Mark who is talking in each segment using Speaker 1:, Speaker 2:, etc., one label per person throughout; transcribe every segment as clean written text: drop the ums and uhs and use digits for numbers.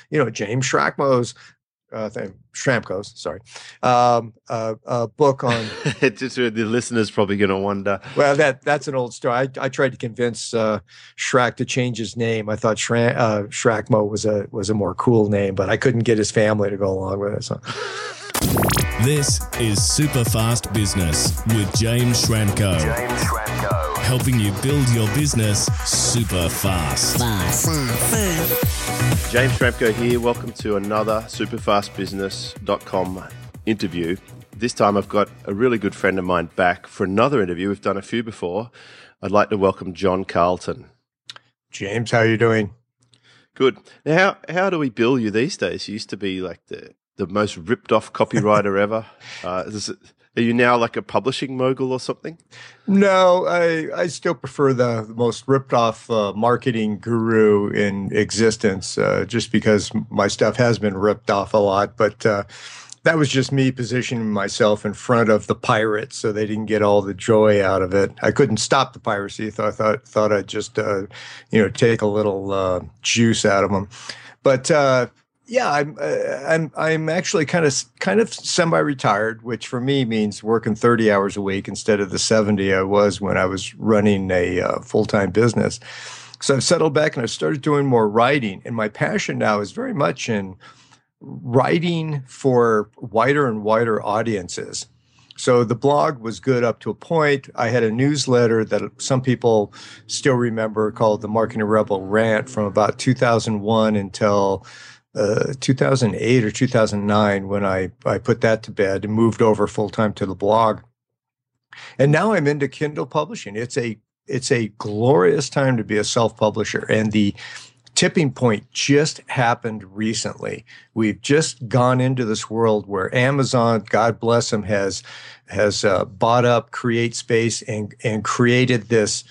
Speaker 1: James Schrackmo's Schramko's, sorry, book on.
Speaker 2: The listeners probably going to wonder.
Speaker 1: Well, that's an old story. I tried to convince Schrack to change his name. I thought Schrackmo was a more cool name, but I couldn't get his family to go along with it. So.
Speaker 3: This is Super Fast Business with James Schramko. Helping you build your business super fast.
Speaker 2: James Schramko here. Welcome to another superfastbusiness.com interview. This time I've got a really good friend of mine back for another interview. We've done a few before. I'd like to welcome John Carlton.
Speaker 1: James, how are you doing?
Speaker 2: Good. Now, how do we bill you these days? You used to be like the most ripped off copywriter ever. Are you now like a publishing mogul or something?
Speaker 1: No, I still prefer the most ripped off marketing guru in existence, just because my stuff has been ripped off a lot. But that was just me positioning myself in front of the pirates so they didn't get all the joy out of it. I couldn't stop the piracy. I thought I'd just take a little juice out of them. But yeah, I'm actually kind of semi-retired, which for me means working 30 hours a week instead of the 70 I was when I was running a full-time business. So I've settled back and I've started doing more writing. And my passion now is very much in writing for wider and wider audiences. So the blog was good up to a point. I had a newsletter that some people still remember called the Marketing Rebel Rant from about 2001 until 2008 or 2009 when I put that to bed and moved over full-time to the blog. And now I'm into Kindle publishing. It's a glorious time to be a self-publisher. And the tipping point just happened recently. We've just gone into this world where Amazon, God bless them, has bought up CreateSpace and created this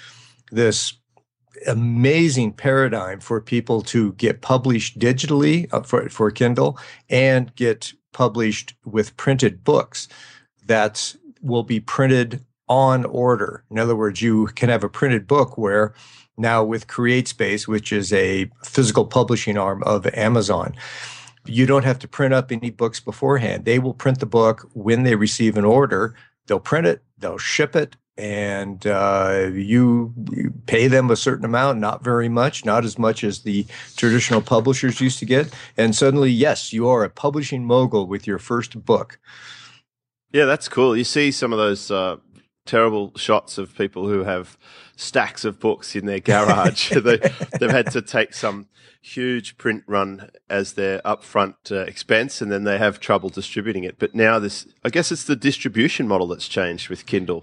Speaker 1: amazing paradigm for people to get published digitally for Kindle and get published with printed books that will be printed on order. In other words, you can have a printed book where now with CreateSpace, which is a physical publishing arm of Amazon, you don't have to print up any books beforehand. They will print the book when they receive an order. They'll print it, they'll ship it, and you pay them a certain amount, not very much, not as much as the traditional publishers used to get. And suddenly, yes, you are a publishing mogul with your first book.
Speaker 2: Yeah, that's cool. You see some of those terrible shots of people who have stacks of books in their garage. They've had to take some huge print run as their upfront expense, and then they have trouble distributing it. But now I guess it's the distribution model that's changed with Kindle.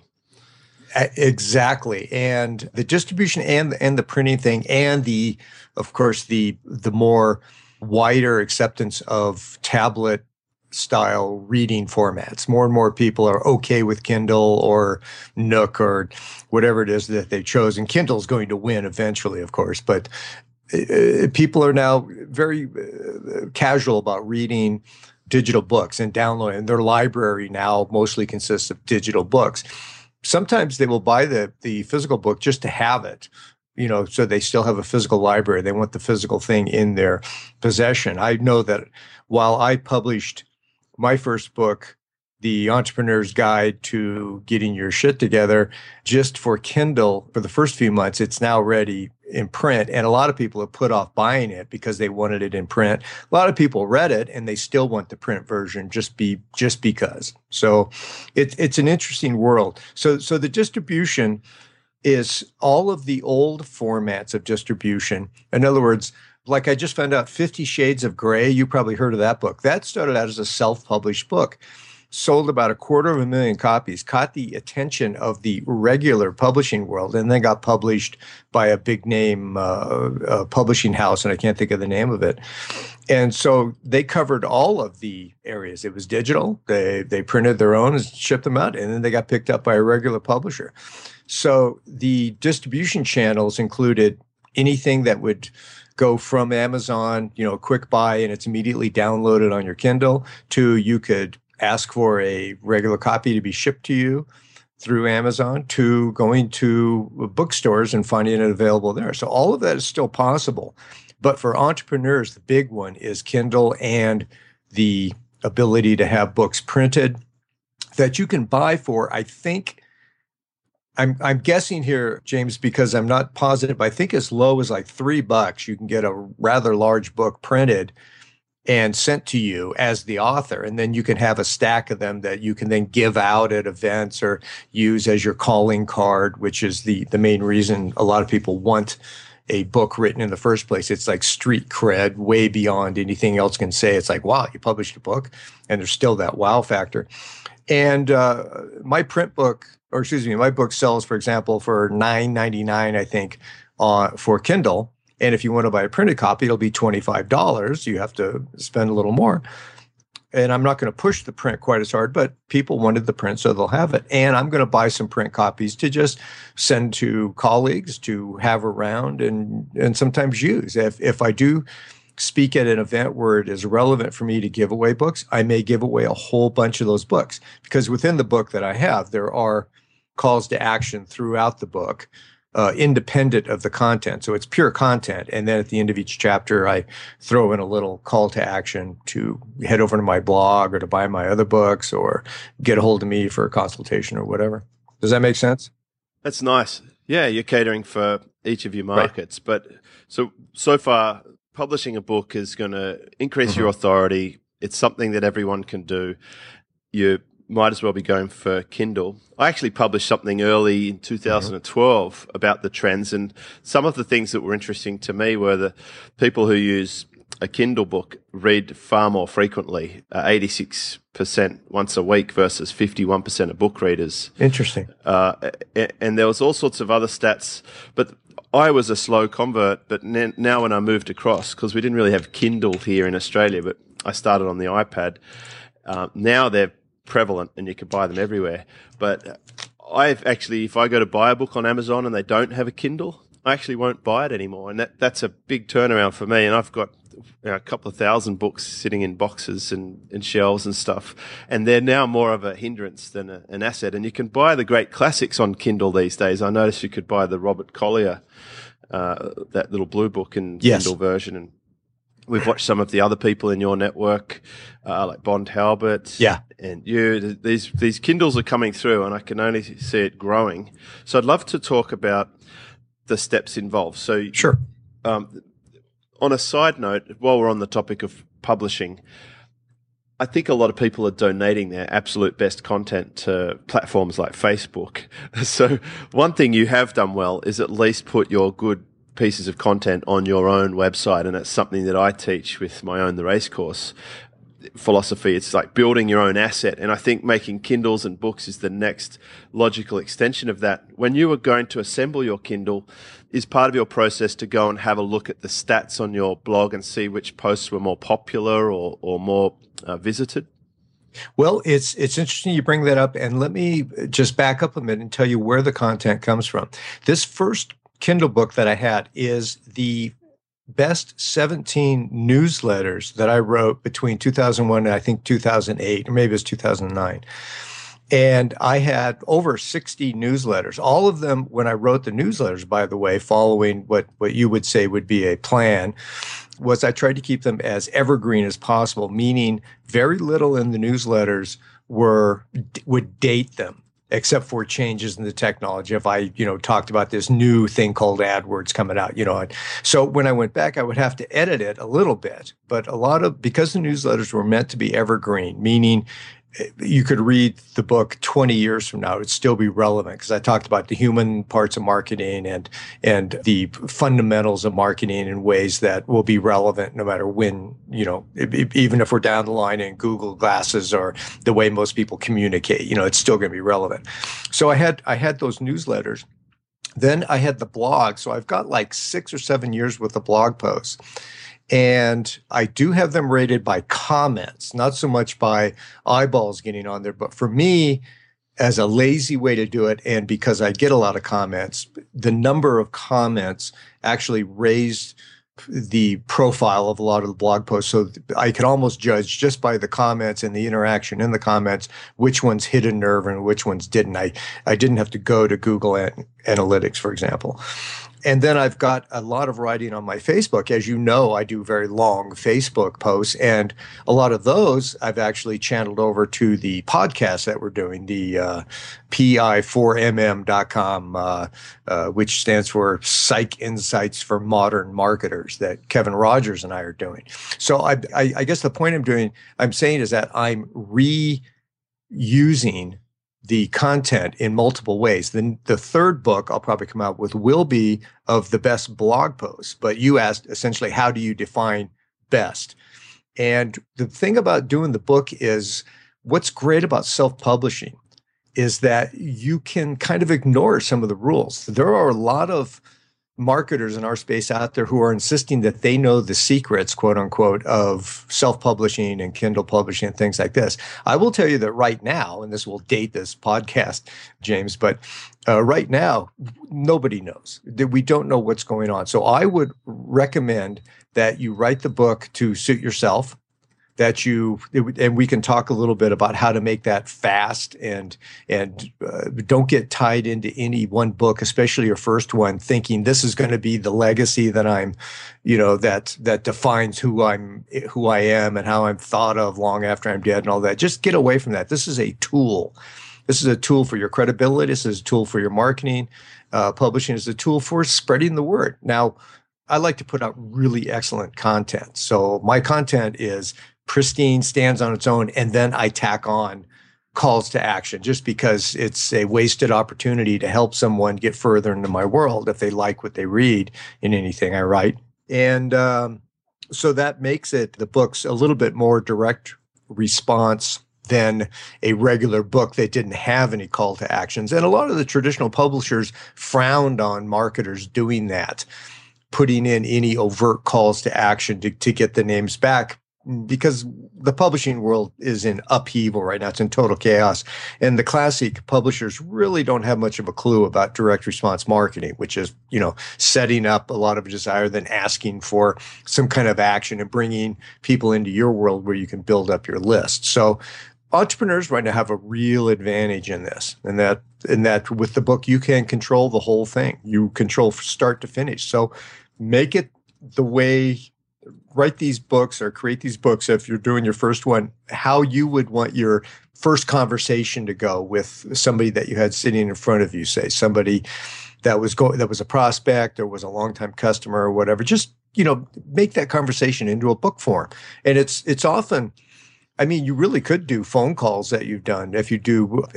Speaker 1: Exactly. And the distribution and the printing thing and of course, the more wider acceptance of tablet style reading formats. More and more people are okay with Kindle or Nook or whatever it is that they've chosen. Kindle's going to win eventually, of course, but people are now very casual about reading digital books and downloading. Their library now mostly consists of digital books. Sometimes they will buy the physical book just to have it, so they still have a physical library. They want the physical thing in their possession. I know that while I published my first book, The Entrepreneur's Guide to Getting Your Shit Together, just for Kindle, for the first few months, it's now ready in print. And a lot of people have put off buying it because they wanted it in print. A lot of people read it and they still want the print version just because. So it's an interesting world. So the distribution is all of the old formats of distribution. In other words, like I just found out 50 Shades of Grey, you probably heard of that book. That started out as a self-published book, sold about 250,000 copies, caught the attention of the regular publishing world, and then got published by a big name publishing house, and I can't think of the name of it. And so they covered all of the areas. It was digital. They printed their own and shipped them out, and then they got picked up by a regular publisher. So the distribution channels included anything that would go from Amazon, a quick buy and it's immediately downloaded on your Kindle, to you could ask for a regular copy to be shipped to you through Amazon, to going to bookstores and finding it available there. So all of that is still possible. But for entrepreneurs, the big one is Kindle and the ability to have books printed that you can buy for, I think, I'm guessing here, James, because I'm not positive, but I think as low as like $3, you can get a rather large book printed and sent to you as the author. And then you can have a stack of them that you can then give out at events or use as your calling card, which is the main reason a lot of people want a book written in the first place. It's like street cred, way beyond anything else can say. It's like, wow, you published a book, and there's still that wow factor. And my book sells, for example, for $9.99, I think, for Kindle. And if you want to buy a printed copy, it'll be $25. You have to spend a little more. And I'm not going to push the print quite as hard, but people wanted the print, so they'll have it. And I'm going to buy some print copies to just send to colleagues to have around and sometimes use. If I do speak at an event where it is relevant for me to give away books, I may give away a whole bunch of those books, because within the book that I have, there are calls to action throughout the book, independent of the content. So it's pure content. And then at the end of each chapter, I throw in a little call to action to head over to my blog or to buy my other books or get a hold of me for a consultation or whatever. Does that make sense?
Speaker 2: That's nice. Yeah, you're catering for each of your markets. Right. But so far, publishing a book is going to increase your authority. It's something that everyone can do. You might as well be going for Kindle. I actually published something early in 2012 about the trends, and some of the things that were interesting to me were the people who use a Kindle book read far more frequently, 86% once a week versus 51% of book readers.
Speaker 1: Interesting.
Speaker 2: And there was all sorts of other stats, but I was a slow convert, but now when I moved across, because we didn't really have Kindle here in Australia, but I started on the iPad. Now they're prevalent and you can buy them everywhere. But I've actually, if I go to buy a book on Amazon and they don't have a Kindle, I actually won't buy it anymore. And that's a big turnaround for me. And I've got a couple of thousand books sitting in boxes and shelves and stuff. And they're now more of a hindrance than an asset. And you can buy the great classics on Kindle these days. I noticed you could buy the Robert Collier, that little blue book in Kindle version. And we've watched some of the other people in your network, like Bond Halbert.
Speaker 1: Yeah.
Speaker 2: And you, these Kindles are coming through, and I can only see it growing. So I'd love to talk about the steps involved. So
Speaker 1: sure.
Speaker 2: On a side note, while we're on the topic of publishing, I think a lot of people are donating their absolute best content to platforms like Facebook. So one thing you have done well is at least put your good pieces of content on your own website, and it's something that I teach with my own The Race Course philosophy. It's like building your own asset, and I think making Kindles and books is the next logical extension of that. When you were going to assemble your Kindle, is part of your process to go and have a look at the stats on your blog and see which posts were more popular or more visited?
Speaker 1: Well, it's interesting you bring that up, and let me just back up a minute and tell you where the content comes from. This first Kindle book that I had is the best 17 newsletters that I wrote between 2001 and I think 2008, or maybe it was 2009. And I had over 60 newsletters. All of them, when I wrote the newsletters, by the way, following what you would say would be a plan, was I tried to keep them as evergreen as possible, meaning very little in the newsletters would date them, except for changes in the technology. If I, talked about this new thing called AdWords coming out, So when I went back, I would have to edit it a little bit. But because the newsletters were meant to be evergreen, meaning you could read the book 20 years from now, it would still be relevant, because I talked about the human parts of marketing and the fundamentals of marketing in ways that will be relevant no matter when, even if we're down the line in Google Glasses or the way most people communicate, it's still going to be relevant. So I had those newsletters. Then I had the blog. So I've got like 6 or 7 years worth of blog posts. And I do have them rated by comments, not so much by eyeballs getting on there. But for me, as a lazy way to do it, and because I get a lot of comments, the number of comments actually raised the profile of a lot of the blog posts. So I could almost judge just by the comments and the interaction in the comments which ones hit a nerve and which ones didn't. I didn't have to go to Google Analytics, for example. And then I've got a lot of writing on my Facebook. As you know, I do very long Facebook posts, and a lot of those I've actually channeled over to the podcast that we're doing, the pi4mm.com, which stands for Psych Insights for Modern Marketers, that Kevin Rogers and I are doing. So I guess the point I'm saying is that I'm reusing the content in multiple ways. Then the third book I'll probably come out with will be of the best blog posts. But you asked essentially, how do you define best? And the thing about doing the book is, what's great about self-publishing is that you can kind of ignore some of the rules. There are a lot of marketers in our space out there who are insisting that they know the secrets, quote unquote, of self-publishing and Kindle publishing and things like this. I will tell you that right now, and this will date this podcast, James, but right now, nobody knows. We don't know what's going on. So I would recommend that you write the book to suit yourself, and we can talk a little bit about how to make that fast, and don't get tied into any one book, especially your first one, thinking this is going to be the legacy that I'm, that defines who I am and how I'm thought of long after I'm dead and all that. Just get away from that. This is a tool. This is a tool for your credibility. This is a tool for your marketing. Publishing is a tool for spreading the word. Now, I like to put out really excellent content. So my content is pristine, stands on its own, and then I tack on calls to action just because it's a wasted opportunity to help someone get further into my world if they like what they read in anything I write. And so that makes the books a little bit more direct response than a regular book that didn't have any call to actions. And a lot of the traditional publishers frowned on marketers doing that, putting in any overt calls to action to get the names back, because the publishing world is in upheaval right now. It's in total chaos. And the classic publishers really don't have much of a clue about direct response marketing, which is, setting up a lot of desire, then asking for some kind of action and bringing people into your world where you can build up your list. So entrepreneurs right now have a real advantage in this, and that with the book, you can control the whole thing. You control from start to finish. So make it the way, write these books or create these books, if you're doing your first one, how you would want your first conversation to go with somebody that you had sitting in front of you, say somebody that was a prospect or was a longtime customer or whatever. Just, make that conversation into a book form. And it's often, you really could do phone calls that you've done. If you do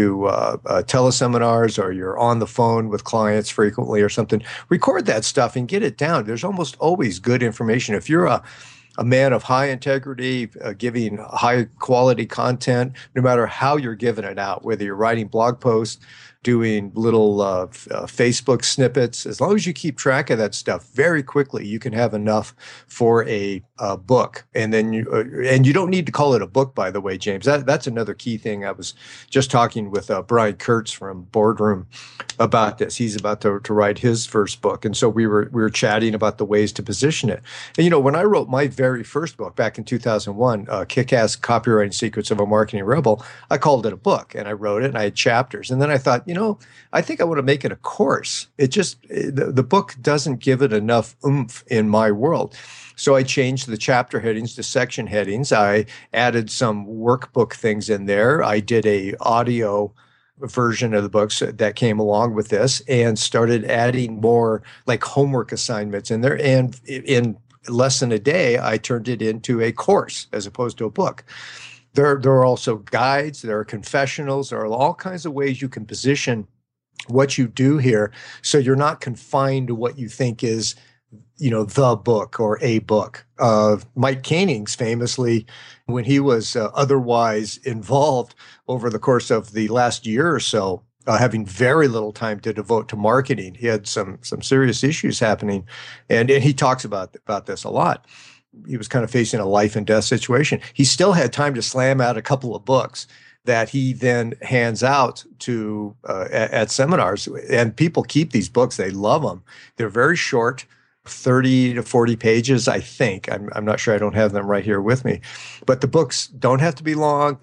Speaker 1: teleseminars, or you're on the phone with clients frequently or something, record that stuff and get it down. There's almost always good information. If you're a man of high integrity, giving high quality content, no matter how you're giving it out, whether you're writing blog posts, doing little Facebook snippets, as long as you keep track of that stuff, very quickly you can have enough for a book. And then you don't need to call it a book, by the way, James. That's another key thing. I was just talking with Brian Kurtz from Boardroom about this. He's about to write his first book, and so we were chatting about the ways to position it. And when I wrote my very first book back in 2001, Kick-Ass Copywriting Secrets of a Marketing Rebel, I called it a book, and I wrote it, and I had chapters. And then I thought, I think I want to make it a course. The book doesn't give it enough oomph in my world. So I changed the chapter headings to section headings. I added some workbook things in there. I did a audio version of the books that came along with this, and started adding more like homework assignments in there. And in less than a day, I turned it into a course as opposed to a book. There are also guides, there are confessionals, there are all kinds of ways you can position what you do here, so you're not confined to what you think is, the book or a book. Mike Koenings famously, when he was otherwise involved over the course of the last year or so, having very little time to devote to marketing, he had some serious issues happening, and he talks about this a lot. He was kind of facing a life and death situation. He still had time to slam out a couple of books that he then hands out to at seminars, and people keep these books. They love them. They're very short. 30 to 40 pages, I think. I'm not sure. I don't have them right here with me. But the books don't have to be long.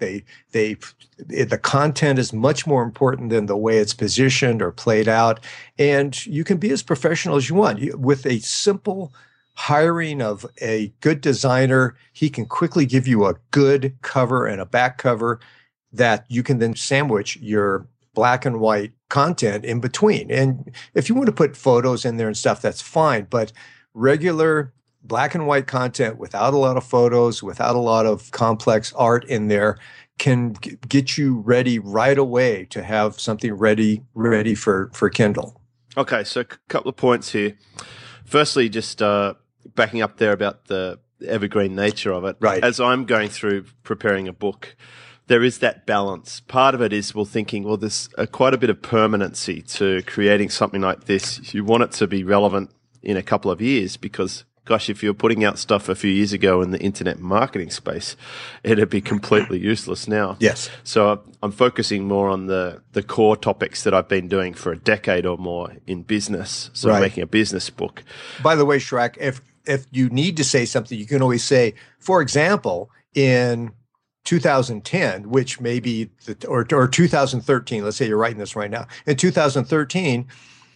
Speaker 1: The content is much more important than the way it's positioned or played out. And you can be as professional as you want. With a simple hiring of a good designer, he can quickly give you a good cover and a back cover that you can then sandwich your black and white content in between. And if you want to put photos in there and stuff, that's fine. But regular black and white content without a lot of photos, without a lot of complex art in there, can get you ready right away to have something ready for Kindle.
Speaker 2: Okay, so a couple of points here. Firstly, just backing up there about the evergreen nature of it.
Speaker 1: Right.
Speaker 2: As I'm going through preparing a book, there is that balance. Part of it is thinking, there's quite a bit of permanency to creating something like this. You want it to be relevant in a couple of years because, gosh, if you're putting out stuff a few years ago in the internet marketing space, it'd be completely useless now.
Speaker 1: Yes.
Speaker 2: So I'm focusing more on the core topics that I've been doing for a decade or more in business. So I'm making a business book.
Speaker 1: By the way, Shrek, if you need to say something, you can always say, for example, in 2010, which may be or 2013. Let's say you're writing this right now. In 2013,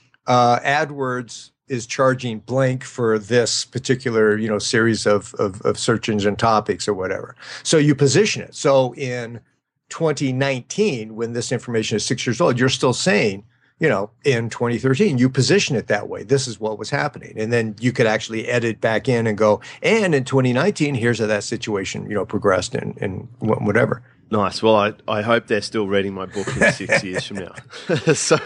Speaker 1: AdWords is charging blank for this particular series of search engine topics or whatever. So you position it. So in 2019, when this information is 6 years old, you're still saying, in 2013, you position it that way. This is what was happening. And then you could actually edit back in and go, and in 2019, here's how that situation, progressed and whatever.
Speaker 2: Nice. Well, I hope they're still reading my book in 6 years from now. So,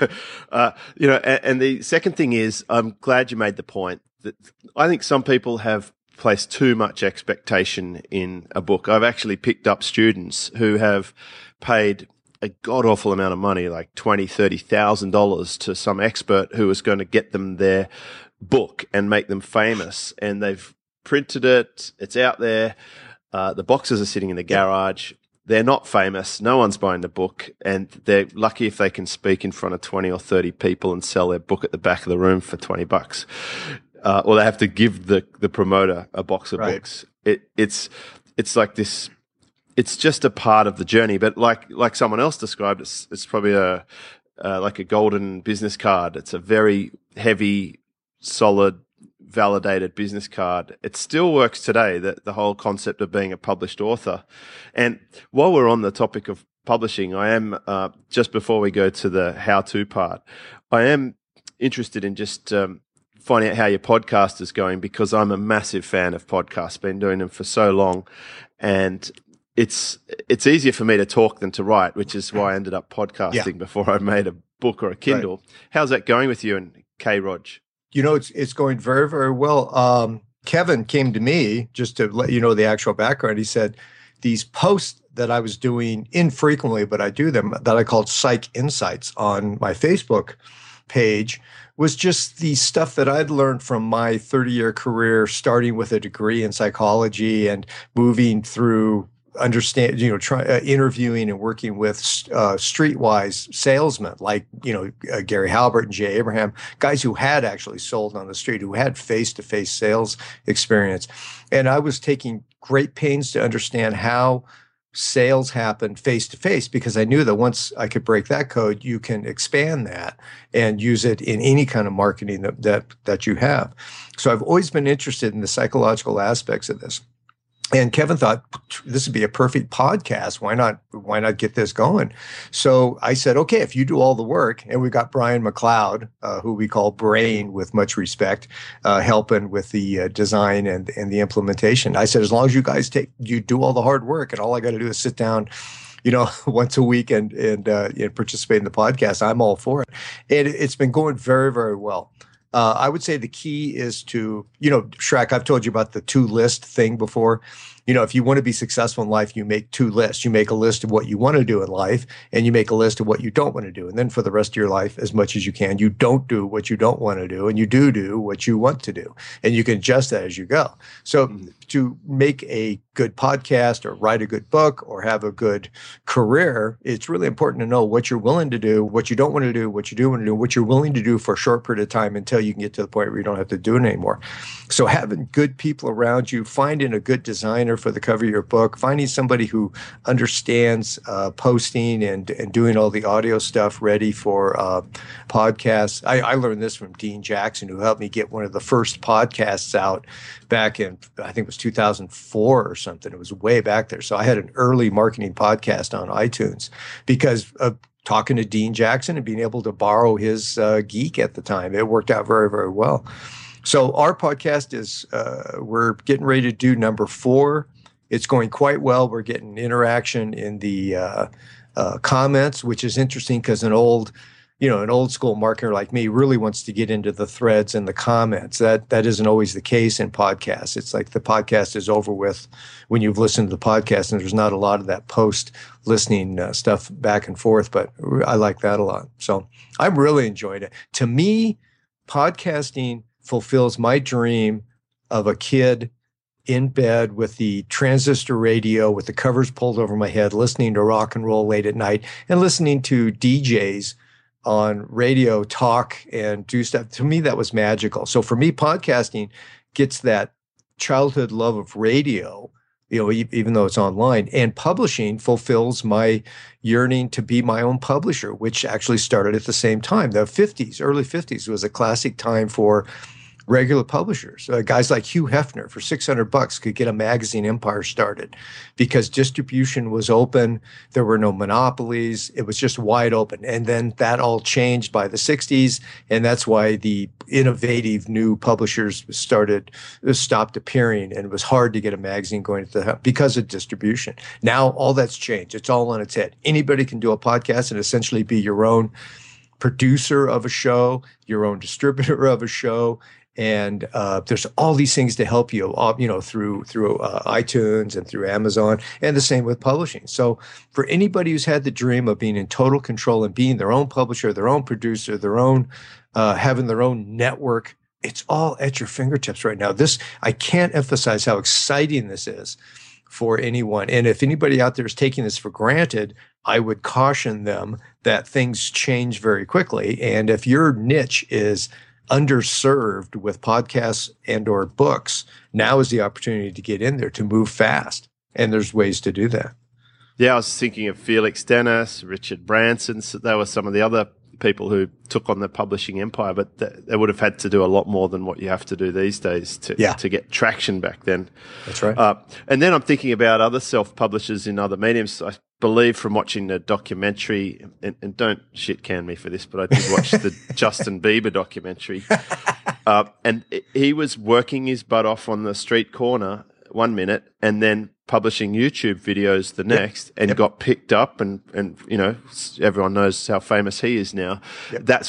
Speaker 2: and the second thing is, I'm glad you made the point that I think some people have placed too much expectation in a book. I've actually picked up students who have paid a god-awful amount of money, like $20,000, $30,000 to some expert who was going to get them their book and make them famous. And they've printed it. It's out there. The boxes are sitting in the garage. They're not famous. No one's buying the book. And they're lucky if they can speak in front of 20 or 30 people and sell their book at the back of the room for $20. Or they have to give the promoter a box of books. It's like this. It's just a part of the journey, but like someone else described, it's probably like a golden business card. It's a very heavy, solid, validated business card. It still works today, that the whole concept of being a published author. And while we're on the topic of publishing, I am just before we go to the how-to part, I am interested in just finding out how your podcast is going, because I'm a massive fan of podcasts. Been doing them for so long, and it's easier for me to talk than to write, which is why I ended up podcasting before I made a book or a Kindle. Right. How's that going with you and K-Rog?
Speaker 1: It's going very, very well. Kevin came to me, just to let you know the actual background. He said, these posts that I was doing infrequently, but I do them, that I called Psych Insights on my Facebook page, was just the stuff that I'd learned from my 30-year career, starting with a degree in psychology and moving through interviewing and working with streetwise salesmen like, Gary Halbert and Jay Abraham, guys who had actually sold on the street, who had face-to-face sales experience. And I was taking great pains to understand how sales happened face-to-face, because I knew that once I could break that code, you can expand that and use it in any kind of marketing that you have. So I've always been interested in the psychological aspects of this. And Kevin thought this would be a perfect podcast. Why not get this going? So I said, okay, if you do all the work, and we got Brian McLeod, who we call Brain with much respect, helping with the design and the implementation. I said, as long as you guys you do all the hard work, and all I got to do is sit down, once a week and participate in the podcast, I'm all for it. And it's been going very, very well. I would say the key is to, Shrek, I've told you about the to-list thing before. if you want to be successful in life, you make two lists. You make a list of what you want to do in life, and you make a list of what you don't want to do. And then for the rest of your life, as much as you can, you don't do what you don't want to do, and you do what you want to do. And you can adjust that as you go. So to make a good podcast or write a good book or have a good career, it's really important to know what you're willing to do, what you don't want to do, what you do want to do, what you're willing to do for a short period of time until you can get to the point where you don't have to do it anymore. So having good people around you, finding a good designer for the cover of your book, finding somebody who understands posting and doing all the audio stuff ready for podcasts. I learned this from Dean Jackson, who helped me get one of the first podcasts out back in, I think it was 2004 or something. It was way back there. So I had an early marketing podcast on iTunes because of talking to Dean Jackson and being able to borrow his geek at the time. It worked out very, very well. So our podcast is, we're getting ready to do number 4. It's going quite well. We're getting interaction in the comments, which is interesting because an old school marketer like me really wants to get into the threads and the comments. That isn't always the case in podcasts. It's like the podcast is over with when you've listened to the podcast, and there's not a lot of that post-listening stuff back and forth, but I like that a lot. So I'm really enjoying it. To me, podcasting fulfills my dream of a kid in bed with the transistor radio with the covers pulled over my head, listening to rock and roll late at night and listening to DJs on radio talk and do stuff. To me, that was magical. So for me, podcasting gets that childhood love of radio, even though it's online, and publishing fulfills my yearning to be my own publisher, which actually started at the same time. The early 50s was a classic time for regular publishers. Guys like Hugh Hefner for $600 could get a magazine empire started because distribution was open. There were no monopolies. It was just wide open. And then that all changed by the 60s. And that's why the innovative new publishers stopped appearing. And it was hard to get a magazine going because of distribution. Now all that's changed. It's all on its head. Anybody can do a podcast and essentially be your own producer of a show, your own distributor of a show. And there's all these things to help you, through iTunes and through Amazon, and the same with publishing. So for anybody who's had the dream of being in total control and being their own publisher, their own producer, their own having their own network, it's all at your fingertips right now. I can't emphasize how exciting this is for anyone. And if anybody out there is taking this for granted, I would caution them that things change very quickly. And if your niche is underserved with podcasts and or books, now is the opportunity to get in there, to move fast. And there's ways to do that.
Speaker 2: Yeah, I was thinking of Felix Dennis, Richard Branson. So they were some of the other people who took on the publishing empire, but they would have had to do a lot more than what you have to do these days to get traction back then.
Speaker 1: That's right.
Speaker 2: And then I'm thinking about other self-publishers in other mediums. I believe from watching the documentary, and don't shit can me for this, but I did watch the Justin Bieber documentary. And he was working his butt off on the street corner 1 minute and then publishing YouTube videos the next, and got picked up, and everyone knows how famous he is now. Yep. That's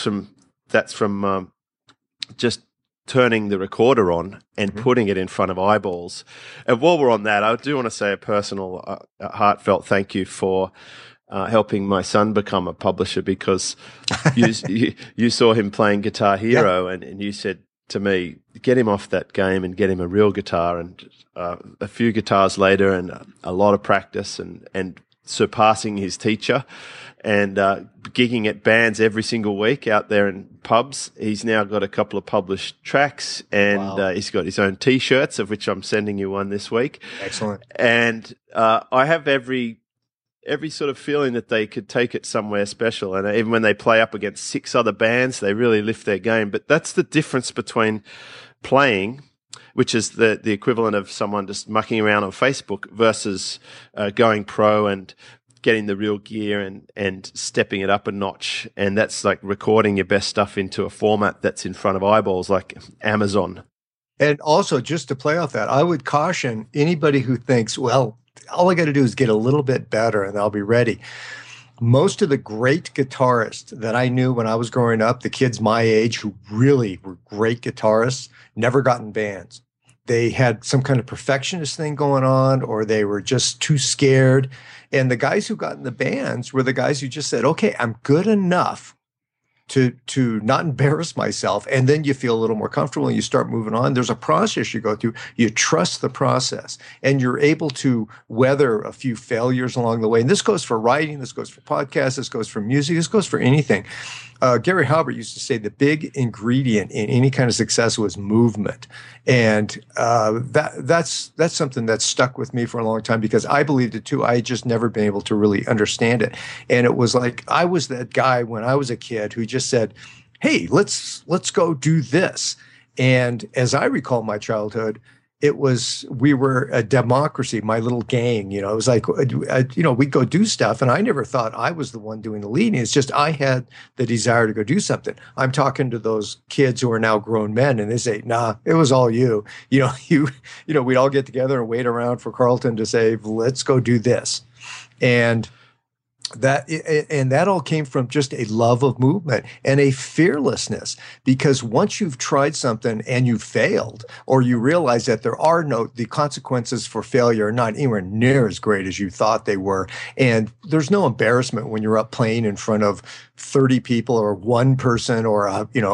Speaker 2: from just turning the recorder on and putting it in front of eyeballs. And while we're on that, I do want to say a personal, heartfelt thank you for helping my son become a publisher, because you saw him playing Guitar Hero, and you said to me, get him off that game and get him a real guitar. And a few guitars later and a lot of practice and surpassing his teacher and gigging at bands every single week out there in pubs. He's now got a couple of published tracks, and he's got his own T-shirts, of which I'm sending you one this week.
Speaker 1: Excellent.
Speaker 2: And I have every sort of feeling that they could take it somewhere special. And even when they play up against 6 other bands, they really lift their game. But that's the difference between playing, which is the equivalent of someone just mucking around on Facebook, versus going pro and getting the real gear and stepping it up a notch. And that's like recording your best stuff into a format that's in front of eyeballs, like Amazon.
Speaker 1: And also, just to play off that, I would caution anybody who thinks, well, all I got to do is get a little bit better and I'll be ready. Most of the great guitarists that I knew when I was growing up, the kids my age who really were great guitarists, never got in bands. they had some kind of perfectionist thing going on, or they were just too scared. And the guys who got in the bands were the guys who just said, okay, I'm good enough to not embarrass myself. And then you feel a little more comfortable and you start moving on. There's a process you go through. You trust the process and you're able to weather a few failures along the way. And this goes for writing, this goes for podcasts, this goes for music, this goes for anything. Gary Halbert used to say the big ingredient in any kind of success was movement. And that's something that's stuck with me for a long time because I believed it too. I had just never been able to really understand it. And it was like I was that guy when I was a kid who just said, hey, let's go do this. And as I recall my childhood, we were a democracy, my little gang, it was like, we'd go do stuff. And I never thought I was the one doing the leading. It's just, I had the desire to go do something. I'm talking to those kids who are now grown men and they say, nah, it was all you, we'd all get together and wait around for Carlton to say, let's go do this. And that all came from just a love of movement and a fearlessness, because once you've tried something and you've failed, or you realize that the consequences for failure are not anywhere near as great as you thought they were. And there's no embarrassment when you're up playing in front of 30 people or one person or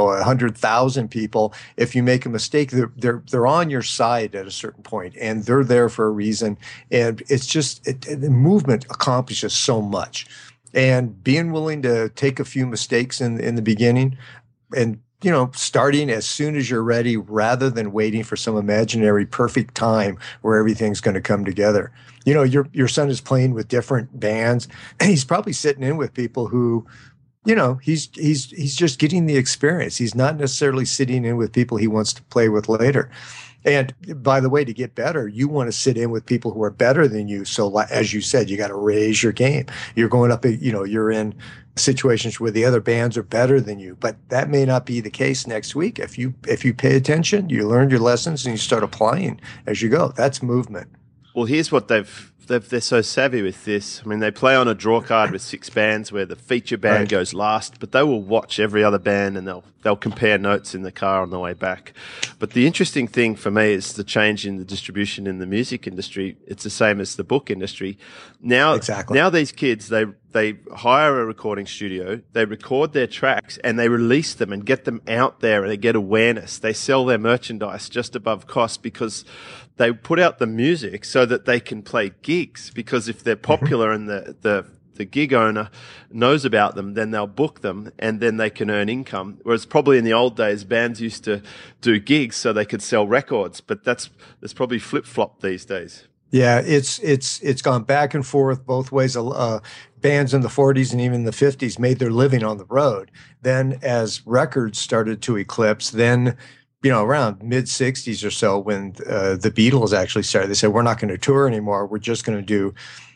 Speaker 1: 100,000 people. If you make a mistake, they're on your side at a certain point and they're there for a reason. And it's just the movement accomplishes so much. And being willing to take a few mistakes in the beginning and, starting as soon as you're ready rather than waiting for some imaginary perfect time where everything's going to come together. Your son is playing with different bands and he's probably sitting in with people who, he's just getting the experience. He's not necessarily sitting in with people he wants to play with later. And by the way, to get better, you want to sit in with people who are better than you. So as you said, you got to raise your game. You're going up, you're in situations where the other bands are better than you, but that may not be the case next week. If you pay attention, you learn your lessons and you start applying as you go. That's movement.
Speaker 2: Well, here's what they're so savvy with this. I mean, they play on a draw card with 6 bands where the feature band goes last, but they will watch every other band and they'll compare notes in the car on the way back. But the interesting thing for me is the change in the distribution in the music industry. It's the same as the book industry. Now these kids, they hire a recording studio, they record their tracks and they release them and get them out there and they get awareness. They sell their merchandise just above cost because they put out the music so that they can play gigs, because if they're popular and the gig owner knows about them, then they'll book them and then they can earn income. Whereas probably in the old days, bands used to do gigs so they could sell records, but that's probably flip-flopped these days.
Speaker 1: Yeah, it's gone back and forth both ways. Bands in the 40s and even the 50s made their living on the road. Then as records started to eclipse, then around mid-'60s or so, when the Beatles actually started, they said, we're not going to tour anymore. We're just going to do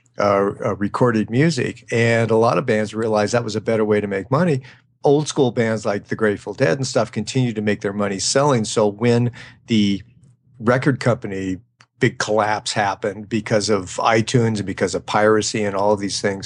Speaker 1: recorded music. And a lot of bands realized that was a better way to make money. Old school bands like the Grateful Dead and stuff continued to make their money selling. So when the record company big collapse happened because of iTunes and because of piracy and all of these things,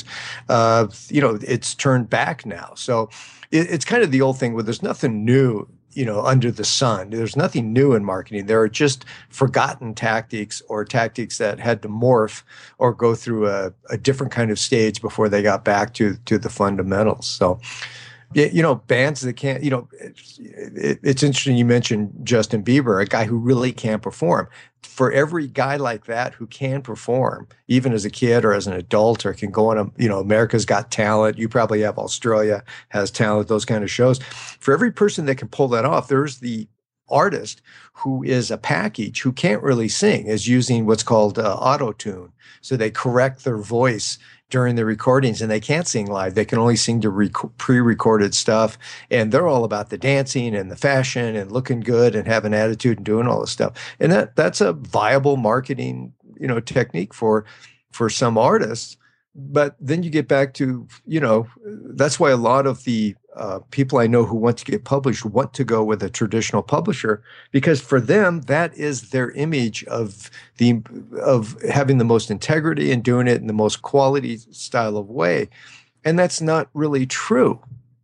Speaker 1: it's turned back now. So it's kind of the old thing where there's nothing new under the sun. There's nothing new in marketing. There are just forgotten tactics or tactics that had to morph or go through a different kind of stage before they got back to the fundamentals. So, bands that can't, it's interesting you mentioned Justin Bieber, a guy who really can perform. For every guy like that who can perform, even as a kid or as an adult, or can go on America's Got Talent, you probably have Australia Has Talent, those kind of shows. For every person that can pull that off, there's the artist who is a package who can't really sing, is using what's called auto-tune. So they correct their voice during the recordings and they can't sing live. They can only sing to pre-recorded stuff. And they're all about the dancing and the fashion and looking good and having attitude and doing all this stuff. And that's a viable marketing, technique for some artists. But then you get back to, that's why a lot of the people I know who want to get published want to go with a traditional publisher, because for them, that is their image of having the most integrity and doing it in the most quality style of way. And that's not really true.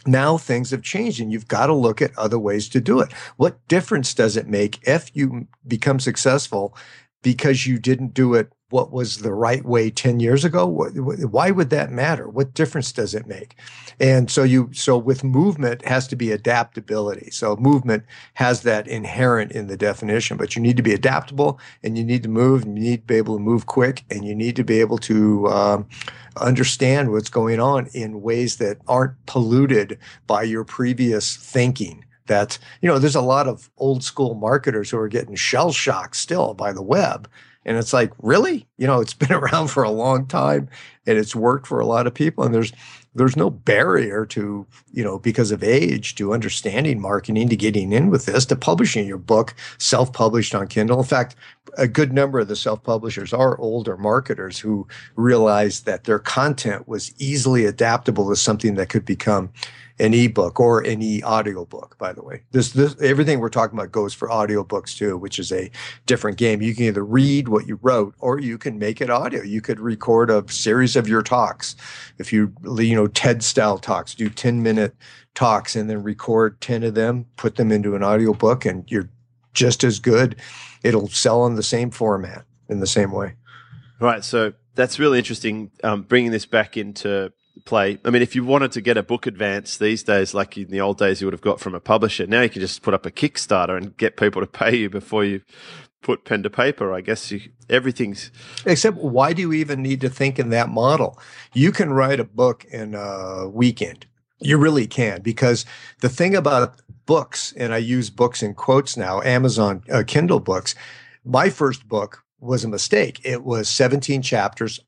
Speaker 1: Now things have changed and you've got to look at other ways to do it. What difference does it make if you become successful because you didn't do it what was the right way 10 years ago? Why would that matter? What difference does it make? And so with movement has to be adaptability. So movement has that inherent in the definition, but you need to be adaptable and you need to move and you need to be able to move quick and you need to be able to understand what's going on in ways that aren't polluted by your previous thinking. That, there's a lot of old school marketers who are getting shell shocked still by the web. And it's like, really? It's been around for a long time and it's worked for a lot of people. And there's no barrier to, because of age, to understanding marketing, to getting in with this, to publishing your book self-published on Kindle. In fact, a good number of the self-publishers are older marketers who realized that their content was easily adaptable to something that could become an ebook or an e-audiobook, by the way. This everything we're talking about goes for audiobooks too, which is a different game. You can either read what you wrote or you can make it audio. You could record a series of your talks. If you TED style talks, do 10-minute talks and then record 10 of them, put them into an audiobook, and you're just as good. It'll sell in the same format in the same way.
Speaker 2: Right. So that's really interesting, bringing this back into play. I mean, if you wanted to get a book advance these days, like in the old days you would have got from a publisher, now you can just put up a Kickstarter and get people to pay you before you put pen to paper. I guess everything's...
Speaker 1: Except, why do you even need to think in that model? You can write a book in a weekend. You really can, because the thing about books, and I use books in quotes now, Amazon Kindle books, my first book was a mistake. It was 17 chapters,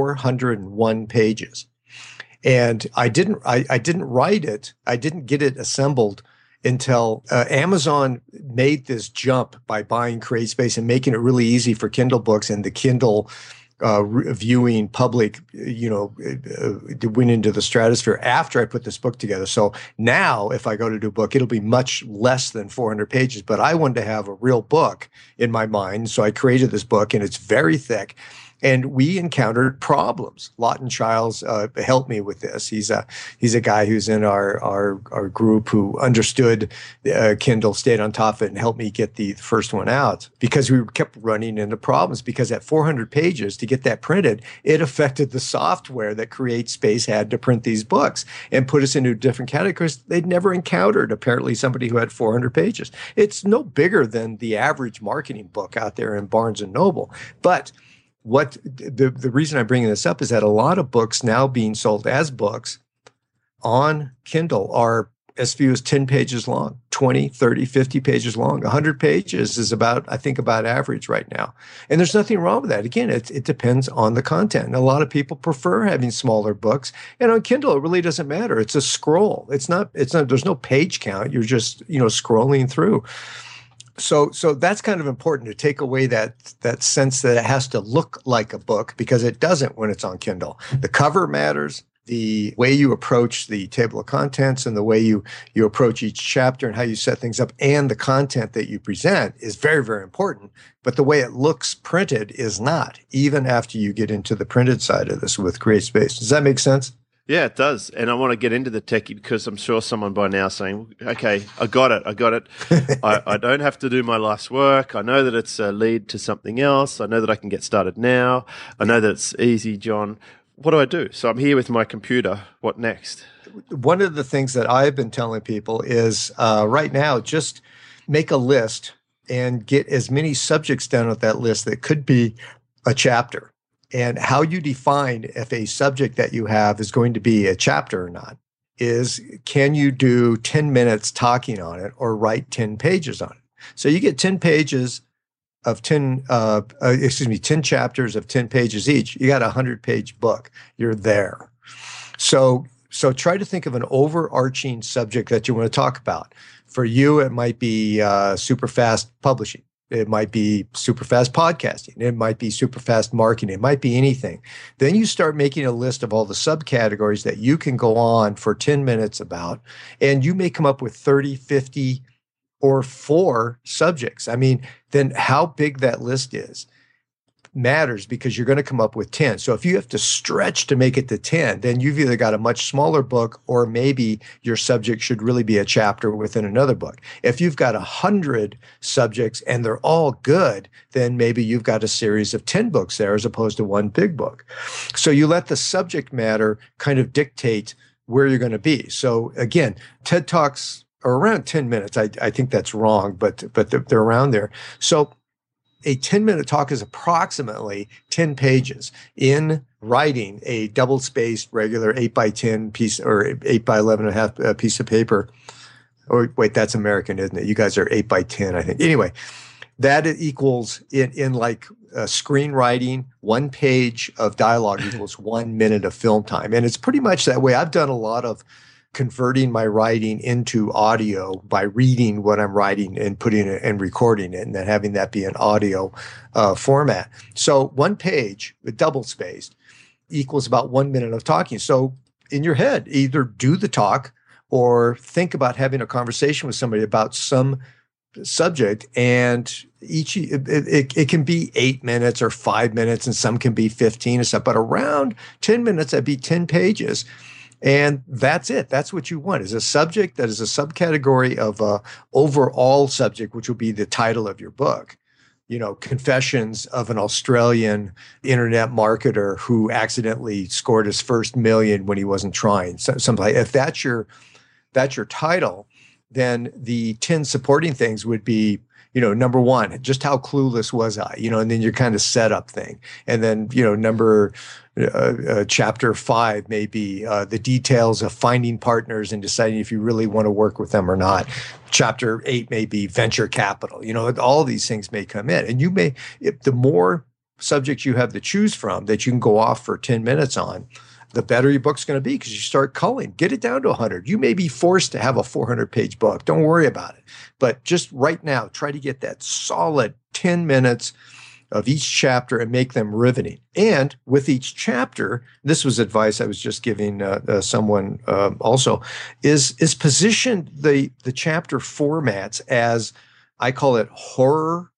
Speaker 1: 401 pages. And I didn't write it. I didn't get it assembled until Amazon made this jump by buying CreateSpace and making it really easy for Kindle books, and the Kindle viewing public, went into the stratosphere after I put this book together. So now if I go to do a book, it'll be much less than 400 pages, but I wanted to have a real book in my mind. So I created this book, and it's very thick. And we encountered problems. Lawton Childs helped me with this. He's a guy who's in our group who understood Kindle, stayed on top of it, and helped me get the first one out, because we kept running into problems. Because at 400 pages, to get that printed, it affected the software that CreateSpace had to print these books and put us into different categories. They'd never encountered, apparently, somebody who had 400 pages. It's no bigger than the average marketing book out there in Barnes & Noble. But what the reason I'm bringing this up is that a lot of books now being sold as books on Kindle are as few as 10 pages long, 20, 30, 50 pages long. 100 pages is about average right now. And there's nothing wrong with that. Again, it depends on the content. And a lot of people prefer having smaller books. And on Kindle, it really doesn't matter. It's a scroll. It's not, there's no page count. You're just, scrolling through. So that's kind of important, to take away that sense that it has to look like a book, because it doesn't when it's on Kindle. The cover matters, the way you approach the table of contents and the way you approach each chapter and how you set things up, and the content that you present is very, very important. But the way it looks printed is not, even after you get into the printed side of this with CreateSpace. Does that make sense?
Speaker 2: Yeah, it does. And I want to get into the techie, because I'm sure someone by now is saying, okay, I got it. I don't have to do my life's work. I know that it's a lead to something else. I know that I can get started now. I know that it's easy, John. What do I do? So I'm here with my computer. What next?
Speaker 1: One of the things that I've been telling people is right now, just make a list and get as many subjects down with that list that could be a chapter. And how you define if a subject that you have is going to be a chapter or not is, can you do 10 minutes talking on it or write 10 pages on it? So you get 10 pages of 10 chapters of 10 pages each. You got a 100-page book. You're there. So try to think of an overarching subject that you want to talk about. For you, it might be super fast publishing. It might be super fast podcasting. It might be super fast marketing. It might be anything. Then you start making a list of all the subcategories that you can go on for 10 minutes about, and you may come up with 30, 50, or 4 subjects. I mean, then how big that list is. matters because you're going to come up with 10. So if you have to stretch to make it to 10, then you've either got a much smaller book or maybe your subject should really be a chapter within another book. If you've got 100 subjects and they're all good, then maybe you've got a series of 10 books there as opposed to one big book. So you let the subject matter kind of dictate where you're going to be. So again, TED Talks are around 10 minutes. I think that's wrong, but they're around there. So a 10-minute talk is approximately 10 pages in writing a double-spaced regular 8x10 piece or 8x11.5 piece of paper. Or wait, that's American, isn't it? You guys are 8x10, I think. Anyway, that equals in like screenwriting, 1 page of dialogue equals 1 minute of film time. And it's pretty much that way. I've done a lot of converting my writing into audio by reading what I'm writing and putting it and recording it and then having that be an audio format. So 1 page, double spaced, equals about 1 minute of talking. So in your head, either do the talk or think about having a conversation with somebody about some subject, and it can be 8 minutes or 5 minutes, and some can be 15 or stuff, but around 10 minutes, that'd be 10 pages. And that's it. That's what you want, is a subject that is a subcategory of a overall subject, which will be the title of your book. You know, Confessions of an Australian Internet Marketer Who Accidentally Scored His First Million When He Wasn't Trying. Something like, if that's your title, then the 10 supporting things would be, you know, number 1, just how clueless was I? You know, and then your kind of setup thing. And then, you know, chapter 5 may be the details of finding partners and deciding if you really want to work with them or not. Chapter 8 may be venture capital. You know, all these things may come in. And you may, if the more subjects you have to choose from that you can go off for 10 minutes on, the better your book's going to be, because you start culling. Get it down to 100. You may be forced to have a 400-page book. Don't worry about it. But just right now, try to get that solid 10 minutes of each chapter and make them riveting. And with each chapter, this was advice I was just giving someone also, is position the chapter formats as, I call it horror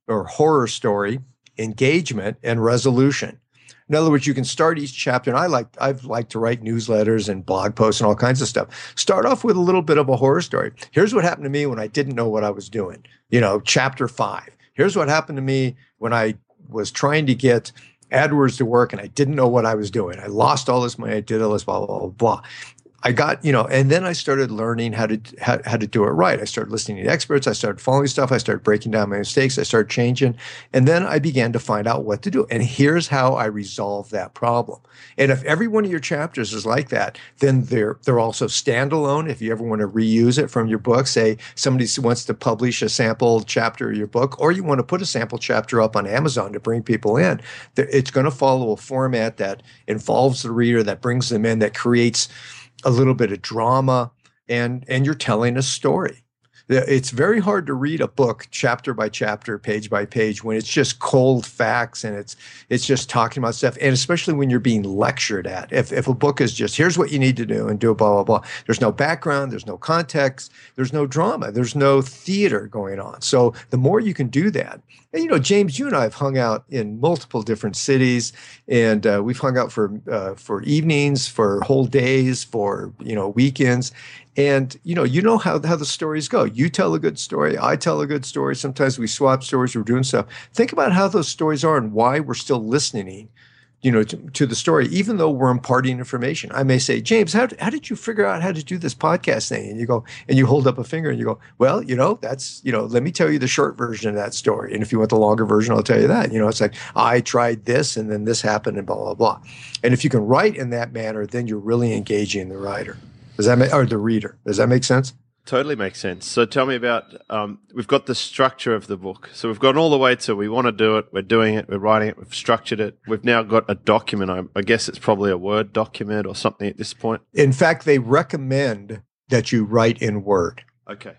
Speaker 1: story, engagement, and resolution. In other words, you can start each chapter, and I've liked to write newsletters and blog posts and all kinds of stuff. Start off with a little bit of a horror story. Here's what happened to me when I didn't know what I was doing. You know, chapter 5. Here's what happened to me when I was trying to get AdWords to work and I didn't know what I was doing. I lost all this money. I did all this, blah, blah, blah, blah. I got, you know, and then I started learning how to do it right. I started listening to experts. I started following stuff. I started breaking down my mistakes. I started changing. And then I began to find out what to do. And here's how I resolved that problem. And if every one of your chapters is like that, then they're also standalone. If you ever want to reuse it from your book, say somebody wants to publish a sample chapter of your book, or you want to put a sample chapter up on Amazon to bring people in, it's going to follow a format that involves the reader, that brings them in, that creates a little bit of drama, and you're telling a story. It's very hard to read a book chapter by chapter, page by page, when it's just cold facts and it's just talking about stuff, and especially when you're being lectured at. If a book is just, here's what you need to do and do blah, blah, blah. There's no background, there's no context, there's no drama, there's no theater going on. So the more you can do that, and you know, James, you and I have hung out in multiple different cities, and we've hung out for evenings, for whole days, for, you know, weekends. And, you know how the stories go. You tell a good story. I tell a good story. Sometimes we swap stories. We're doing stuff. Think about how those stories are and why we're still listening, you know, to the story, even though we're imparting information. I may say, James, how did you figure out how to do this podcast thing? And you go, and you hold up a finger and you go, well, you know, that's, you know, let me tell you the short version of that story. And if you want the longer version, I'll tell you that. You know, it's like, I tried this and then this happened and blah, blah, blah. And if you can write in that manner, then you're really engaging the writer. Does that or the reader? Does that make sense?
Speaker 2: Totally makes sense. So tell me about, we've got the structure of the book. So we've gone all the way to, we want to do it, we're doing it, we're writing it, we've structured it. We've now got a document. I guess it's probably a Word document or something at this point.
Speaker 1: In fact, they recommend that you write in Word.
Speaker 2: Okay.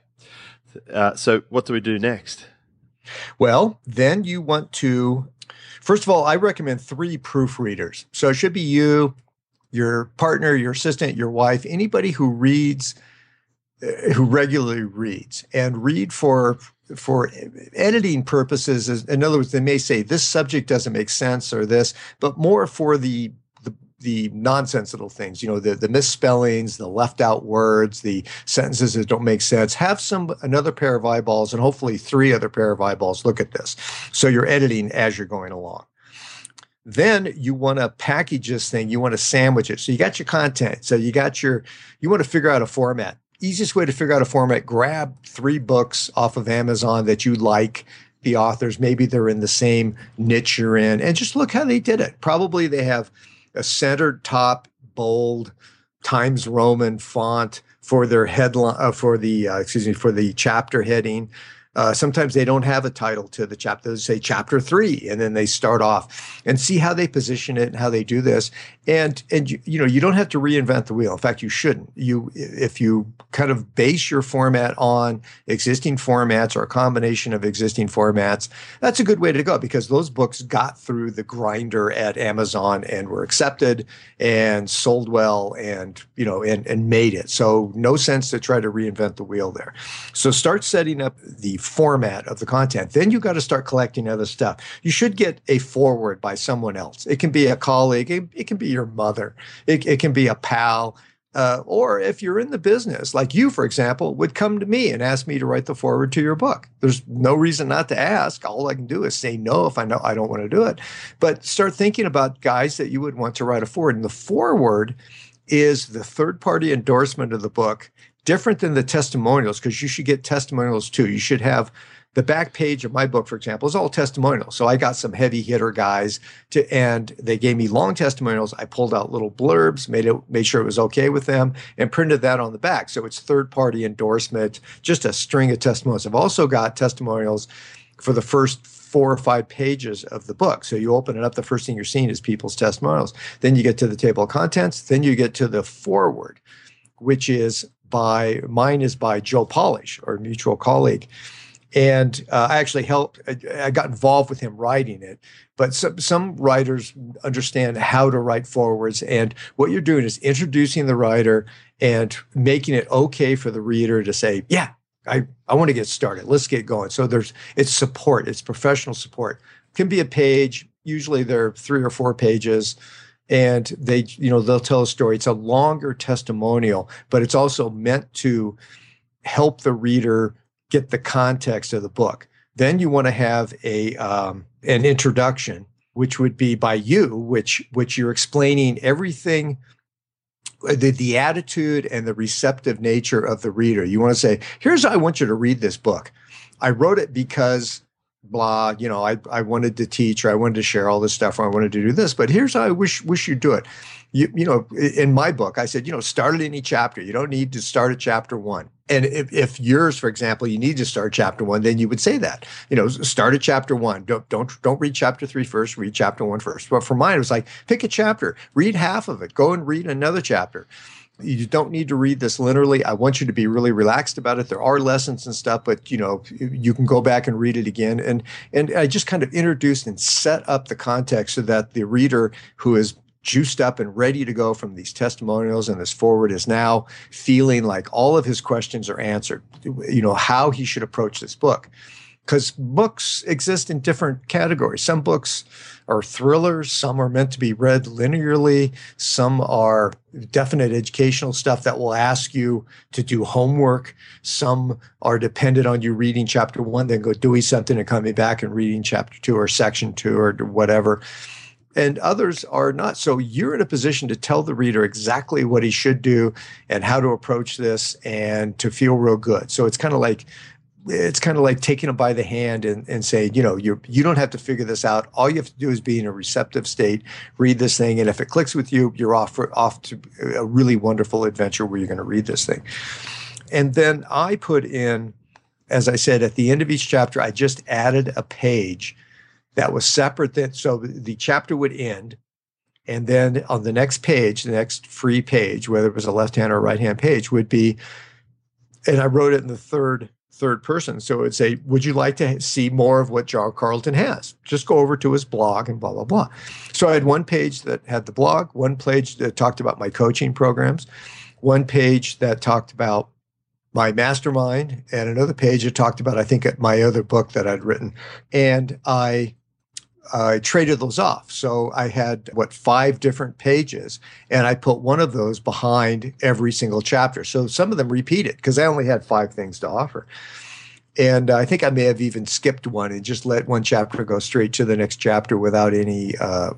Speaker 2: So what do we do next?
Speaker 1: Well, then you want to, first of all, I recommend 3 proofreaders. So it should be you, your partner, your assistant, your wife, anybody who reads who regularly reads and read for editing purposes. In other words, they may say this subject doesn't make sense or this, but more for the nonsensical things, the misspellings, the left out words, the sentences that don't make sense. Have another pair of eyeballs and hopefully 3 other pair of eyeballs look at this. So you're editing as you're going along. Then you want to package this thing. You want to sandwich it. So you got your content. So you want to figure out a format. Easiest way to figure out a format, grab 3 books off of Amazon that you like, the authors, maybe they're in the same niche you're in, and just look how they did it. Probably they have a centered top, bold, Times Roman font for their headline, for the chapter heading. Sometimes they don't have a title to the chapter. They say chapter 3, and then they start off and see how they position it and how they do this. And you don't have to reinvent the wheel. In fact, you shouldn't. If you kind of base your format on existing formats or a combination of existing formats, that's a good way to go, because those books got through the grinder at Amazon and were accepted and sold well and made it. So no sense to try to reinvent the wheel there. So start setting up the format of the content. Then you got to start collecting other stuff. You should get a foreword by someone else. It can be a colleague. It can be your mother. It can be a pal. Or if you're in the business, like you, for example, would come to me and ask me to write the foreword to your book. There's no reason not to ask. All I can do is say no if I know I don't want to do it. But start thinking about guys that you would want to write a foreword. And the foreword is the third-party endorsement of the book, different than the testimonials, because you should get testimonials too. You should have the back page of my book, for example, is all testimonials. So I got some heavy hitter guys and they gave me long testimonials. I pulled out little blurbs, made sure it was okay with them, and printed that on the back. So it's third-party endorsement, just a string of testimonials. I've also got testimonials for the first 4 or 5 pages of the book. So you open it up, the first thing you're seeing is people's testimonials. Then you get to the table of contents. Then you get to the foreword, which is mine is by Joe Polish, our mutual colleague. And I actually I got involved with him writing it. But some writers understand how to write forwards. And what you're doing is introducing the writer and making it okay for the reader to say, yeah, I want to get started. Let's get going. So it's support. It's professional support. It can be a page. Usually they're 3 or 4 pages. And they'll tell a story. It's a longer testimonial, but it's also meant to help the reader get the context of the book. Then you want to have an introduction, which would be by you, which you're explaining everything, the attitude and the receptive nature of the reader. You want to say, here's how I want you to read this book. I wrote it because blah, I wanted to teach, or I wanted to share all this stuff, or I wanted to do this, but here's how I wish you'd do it. In my book, I said, start at any chapter. You don't need to start at chapter 1. And if yours, for example, you need to start chapter 1, then you would say that, start at chapter 1. Don't read chapter 3 first, read chapter 1 first. But for mine, it was like, pick a chapter, read half of it, go and read another chapter. You don't need to read this linearly. I want you to be really relaxed about it. There are lessons and stuff, but you can go back and read it again. And I just kind of introduced and set up the context so that the reader who is juiced up and ready to go from these testimonials and this forward is now feeling like all of his questions are answered, how he should approach this book. Because books exist in different categories. Some books are thrillers. Some are meant to be read linearly. Some are definite educational stuff that will ask you to do homework. Some are dependent on you reading chapter 1, then go doing something and coming back and reading chapter 2 or section 2 or whatever. And others are not. So you're in a position to tell the reader exactly what he should do and how to approach this and to feel real good. So it's kind of like taking them by the hand and saying, you don't have to figure this out. All you have to do is be in a receptive state, read this thing, and if it clicks with you, you're off to a really wonderful adventure where you're going to read this thing. And then I put in, as I said, at the end of each chapter, I just added a page that was separate. So the chapter would end, and then on the next page, the next free page, whether it was a left-hand or right-hand page, would be, and I wrote it in the third person. So it would say, would you like to see more of what John Carlton has? Just go over to his blog and blah, blah, blah. So I had one page that had the blog, one page that talked about my coaching programs, one page that talked about my mastermind, and another page that talked about, I think, my other book that I'd written. And I traded those off. So I had, 5 different pages, and I put one of those behind every single chapter. So some of them repeated because I only had 5 things to offer. And I think I may have even skipped one and just let one chapter go straight to the next chapter without any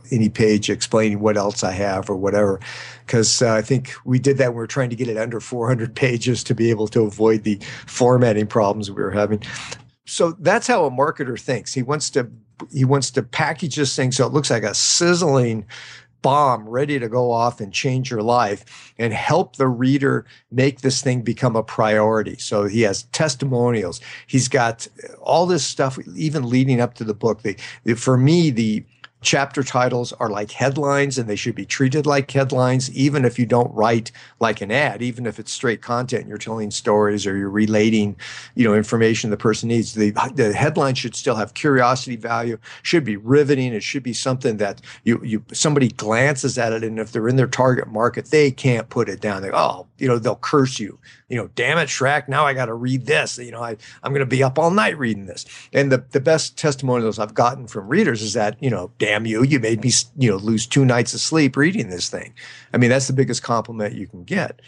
Speaker 1: page explaining what else I have or whatever. Because I think we did that when we were trying to get it under 400 pages to be able to avoid the formatting problems we were having. So that's how a marketer thinks. He wants to package this thing so it looks like a sizzling bomb ready to go off and change your life and help the reader make this thing become a priority. So he has testimonials. He's got all this stuff, even leading up to the book. For me, the chapter titles are like headlines, and they should be treated like headlines, even if you don't write like an ad, even if it's straight content, you're telling stories or you're relating, information the person needs. The headline should still have curiosity value, should be riveting. It should be something that somebody glances at it, and if they're in their target market, they can't put it down. They'll curse you. Damn it, Shrek, now I got to read this. I'm going to be up all night reading this. And the best testimonials I've gotten from readers is that, damn you made me, lose 2 nights of sleep reading this thing. I mean, that's the biggest compliment you can get.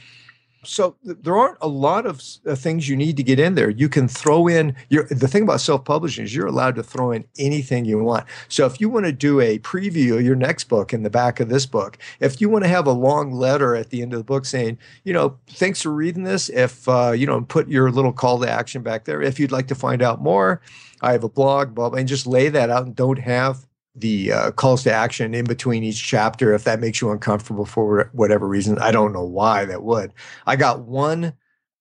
Speaker 1: So there aren't a lot of things you need to get in there. You can throw in the thing about self-publishing is you're allowed to throw in anything you want. So if you want to do a preview of your next book in the back of this book, if you want to have a long letter at the end of the book saying, thanks for reading this. If, put your little call to action back there. If you'd like to find out more, I have a blog, blah, blah, and just lay that out and don't have the calls to action in between each chapter if that makes you uncomfortable for whatever reason. I don't know why that would. I got one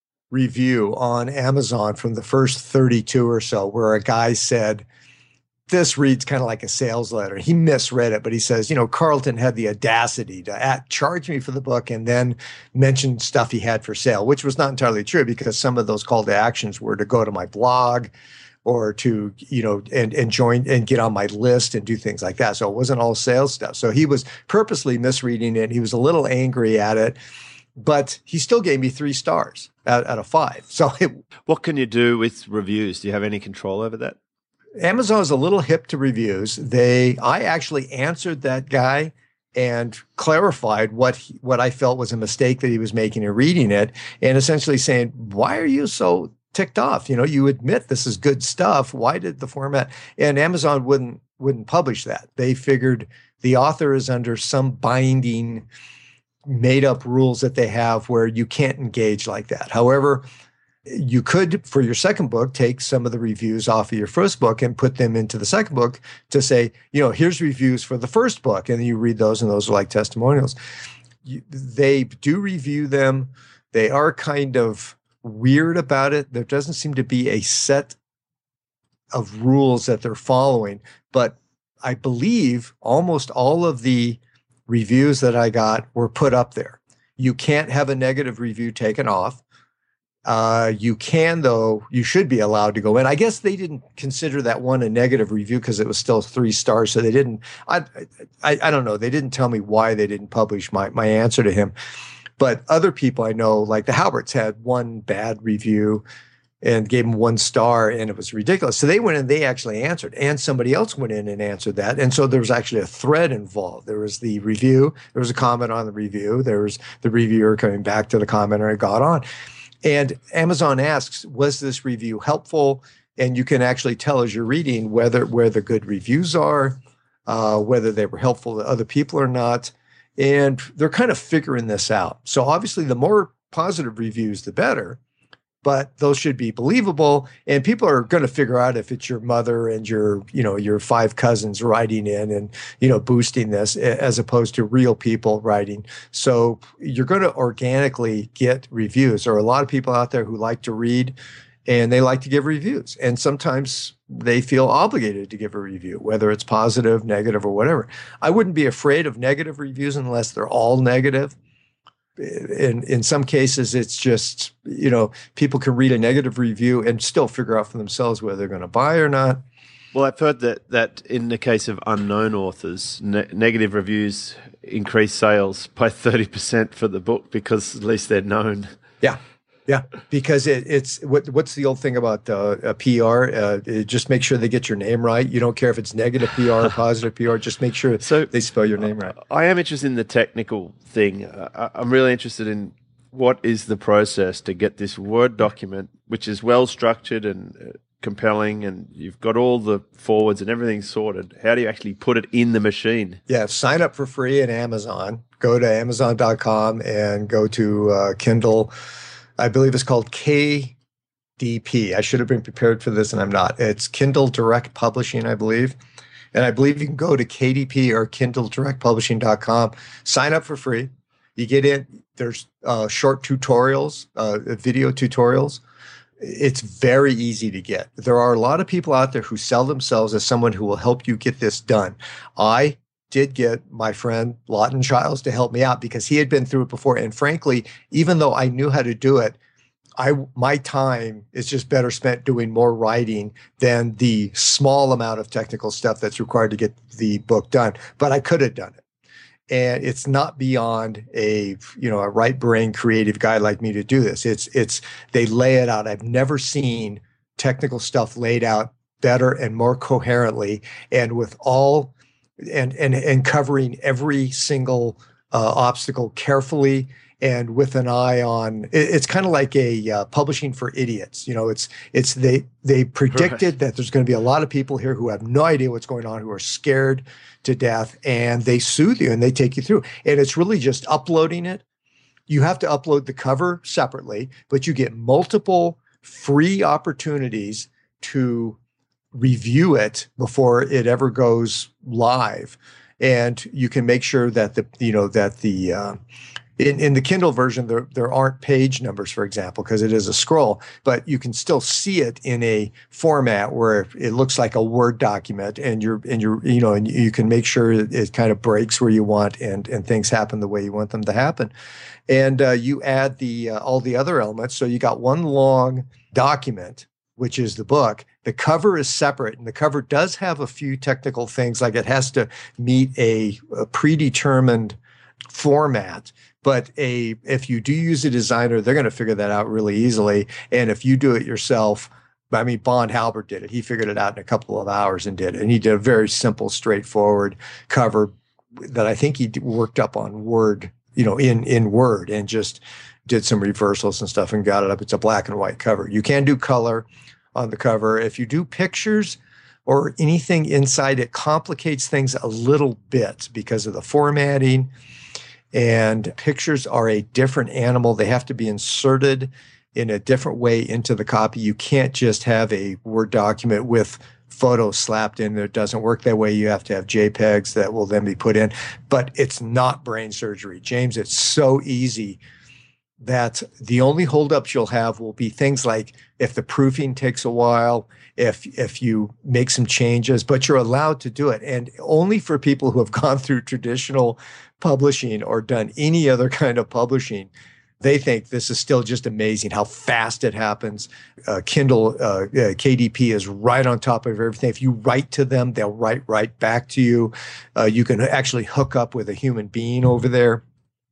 Speaker 1: review on Amazon from the first 32 or so where a guy said, this reads kind of like a sales letter. He misread it, but he says, Carlton had the audacity to charge me for the book and then mention stuff he had for sale, which was not entirely true because some of those call to actions were to go to my blog or to, and join and get on my list and do things like that. So it wasn't all sales stuff. So he was purposely misreading it. He was a little angry at it, but he still gave me 3 stars out of 5. So
Speaker 2: what can you do with reviews? Do you have any control over that?
Speaker 1: Amazon is a little hip to reviews. I actually answered that guy and clarified what I felt was a mistake that he was making in reading it, and essentially saying, why are you so ticked off? You admit this is good stuff. Why did the format? And Amazon wouldn't publish that. They figured the author is under some binding made up rules that they have where you can't engage like that. However, you could, for your second book, take some of the reviews off of your first book and put them into the second book to say, here's reviews for the first book. And then you read those, and those are like testimonials. They do review them. They are kind of weird about it. There doesn't seem to be a set of rules that they're following, but I believe almost all of the reviews that I got were put up there. You can't have a negative review taken off. You can, though, you should be allowed to go in. I guess they didn't consider that one a negative review because it was still 3 stars. So they didn't, I don't know. They didn't tell me why they didn't publish my answer to him. But other people I know, like the Halberts, had one bad review and gave him 1 star, and it was ridiculous. So they went in, they actually answered, and somebody else went in and answered that. And so there was actually a thread involved. There was the review, there was a comment on the review, there was the reviewer coming back to the commenter and got on. And Amazon asks, was this review helpful? And you can actually tell as you're reading where the good reviews are, whether they were helpful to other people or not. And they're kind of figuring this out. So obviously, the more positive reviews, the better. But those should be believable. And people are going to figure out if it's your mother and your 5 cousins writing in and, boosting this as opposed to real people writing. So you're going to organically get reviews. There are a lot of people out there who like to read and they like to give reviews. And sometimes they feel obligated to give a review, whether it's positive, negative, or whatever. I wouldn't be afraid of negative reviews unless they're all negative. In some cases, it's just, people can read a negative review and still figure out for themselves whether they're going to buy or not.
Speaker 2: Well, I've heard that in the case of unknown authors, negative reviews increase sales by 30% for the book because at least they're known.
Speaker 1: Yeah. Yeah, because it's what's the old thing about PR? Just make sure they get your name right. You don't care if it's negative PR or positive PR. Just make sure they spell your name right.
Speaker 2: I am interested in the technical thing. I'm really interested in what is the process to get this Word document, which is well structured and compelling, and you've got all the forwards and everything sorted. How do you actually put it in the machine?
Speaker 1: Yeah, sign up for free at Amazon. Go to Amazon.com and go to Kindle. I believe it's called KDP. I should have been prepared for this, and I'm not. It's Kindle Direct Publishing, I believe. And I believe you can go to KDP or KindleDirectPublishing.com. Sign up for free. You get in. There's short tutorials, video tutorials. It's very easy to get. There are a lot of people out there who sell themselves as someone who will help you get this done. I did get my friend Lawton Childs to help me out because he had been through it before. And frankly, even though I knew how to do it, my time is just better spent doing more writing than the small amount of technical stuff that's required to get the book done. But I could have done it. And it's not beyond a right brain creative guy like me to do this. It's they lay it out. I've never seen technical stuff laid out better and more coherently and with all and covering every single obstacle carefully and with an eye on. It's kind of like a publishing for idiots. They predicted that there's going to be a lot of people here who have no idea what's going on, who are scared to death, and they soothe you and they take you through. And it's really just uploading it. You have to upload the cover separately, but you get multiple free opportunities to review it before it ever goes live. And you can make sure that in the Kindle version, there aren't page numbers, for example, because it is a scroll, but you can still see it in a format where it looks like a Word document, and you can make sure it kind of breaks where you want and things happen the way you want them to happen. And you add all the other elements. So you got one long document, which is the book. The cover is separate, and the cover does have a few technical things, like it has to meet a predetermined format. But if you do use a designer, they're going to figure that out really easily. And if you do it yourself, I mean, Bond Halbert did it. He figured it out in a couple of hours and did it. And he did a very simple, straightforward cover that I think he worked up on Word, in Word, and just did some reversals and stuff and got it up. It's a black and white cover. You can do color on the cover. If you do pictures or anything inside, it complicates things a little bit because of the formatting. And pictures are a different animal. They have to be inserted in a different way into the copy. You can't just have a Word document with photos slapped in there. It doesn't work that way. You have to have JPEGs that will then be put in. But it's not brain surgery. James, it's so easy that the only holdups you'll have will be things like if the proofing takes a while, if you make some changes, but you're allowed to do it. And only for people who have gone through traditional publishing or done any other kind of publishing, they think this is still just amazing how fast it happens. Kindle, KDP is right on top of everything. If you write to them, they'll write right back to you. You can actually hook up with a human being over there.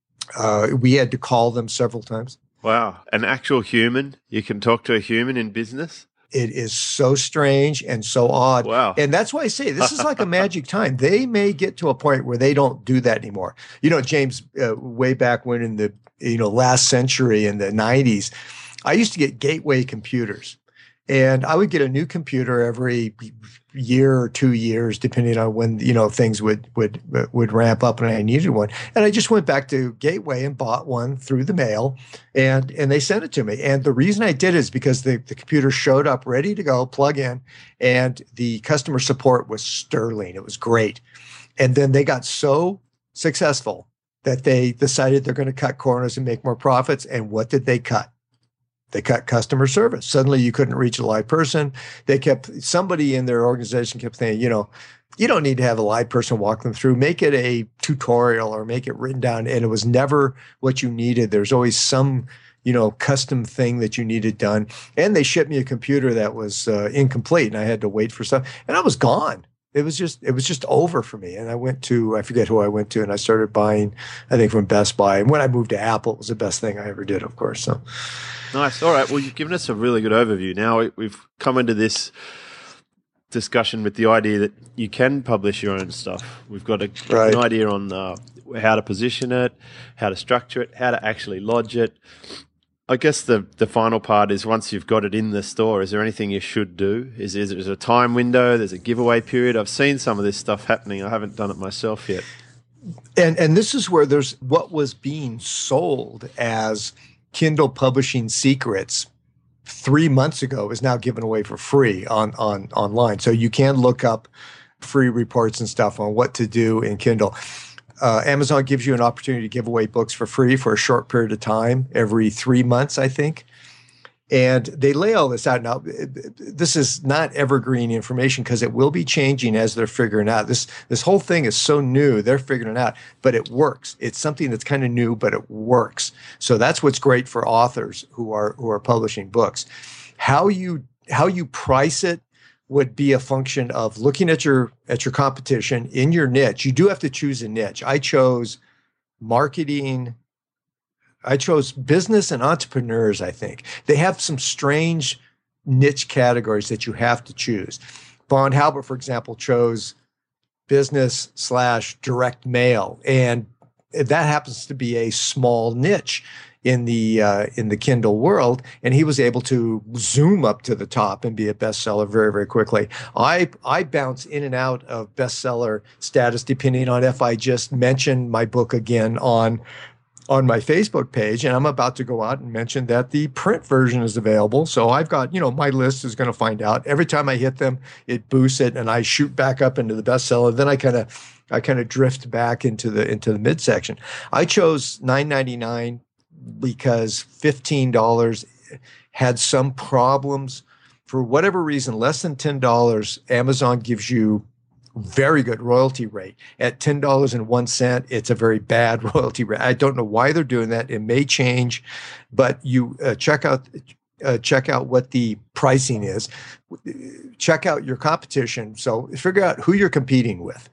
Speaker 1: We had to call them several times.
Speaker 2: Wow. An actual human? You can talk to a human in business?
Speaker 1: It is so strange and so odd.
Speaker 2: Wow.
Speaker 1: And that's why I say this is like a magic time. They may get to a point where they don't do that anymore. James, way back when in the last century in the 90s, I used to get Gateway computers. And I would get a new computer every year or 2 years, depending on when things would ramp up and I needed one. And I just went back to Gateway and bought one through the mail, and they sent it to me. And the reason I did is because the computer showed up ready to go, plug in, and the customer support was sterling. It was great. And then they got so successful that they decided they're going to cut corners and make more profits. And what did they cut? They cut customer service. Suddenly you couldn't reach a live person. Somebody in their organization kept saying, you don't need to have a live person walk them through. Make it a tutorial or make it written down. And it was never what you needed. There's always some, custom thing that you needed done. And they shipped me a computer that was incomplete, and I had to wait for stuff. And I was gone. it was just over for me. And I forget who I went to, and I started buying, I think, from Best Buy. And when I moved to Apple, it was the best thing I ever did, of course. So
Speaker 2: nice. All right. Well, you've given us a really good overview. Now we've come into this discussion with the idea that you can publish your own stuff. We've got an idea on how to position it, how to structure it, how to actually lodge it. I guess the final part is, once you've got it in the store, is there anything you should do? Is there a time window? There's a giveaway period? I've seen some of this stuff happening. I haven't done it myself yet.
Speaker 1: And this is where there's what was being sold as Kindle publishing secrets 3 months ago is now given away for free on online. So you can look up free reports and stuff on what to do in Kindle. Amazon gives you an opportunity to give away books for free for a short period of time, every 3 months, I think. And they lay all this out. Now, this is not evergreen information because it will be changing as they're figuring out. This whole thing is so new, they're figuring it out, but it works. It's something that's kind of new, but it works. So that's what's great for authors who are publishing books. How you price it would be a function of looking at your competition in your niche. You do have to choose a niche. I chose marketing. I chose business and entrepreneurs, I think. They have some strange niche categories that you have to choose. Von Halbert, for example, chose business/direct mail, and that happens to be a small niche in the Kindle world, and he was able to zoom up to the top and be a bestseller very, very quickly. I bounce in and out of bestseller status depending on if I just mention my book again on my Facebook page, and I'm about to go out and mention that the print version is available. So I've got, my list is going to find out. Every time I hit them, it boosts it, and I shoot back up into the bestseller. Then I kind of drift back into the midsection. I chose $9.99 because $15 had some problems. For whatever reason, less than $10, Amazon gives you very good royalty rate. At $10.01, it's a very bad royalty rate. I don't know why they're doing that. It may change, but you check out what the pricing is. Check out your competition. So figure out who you're competing with.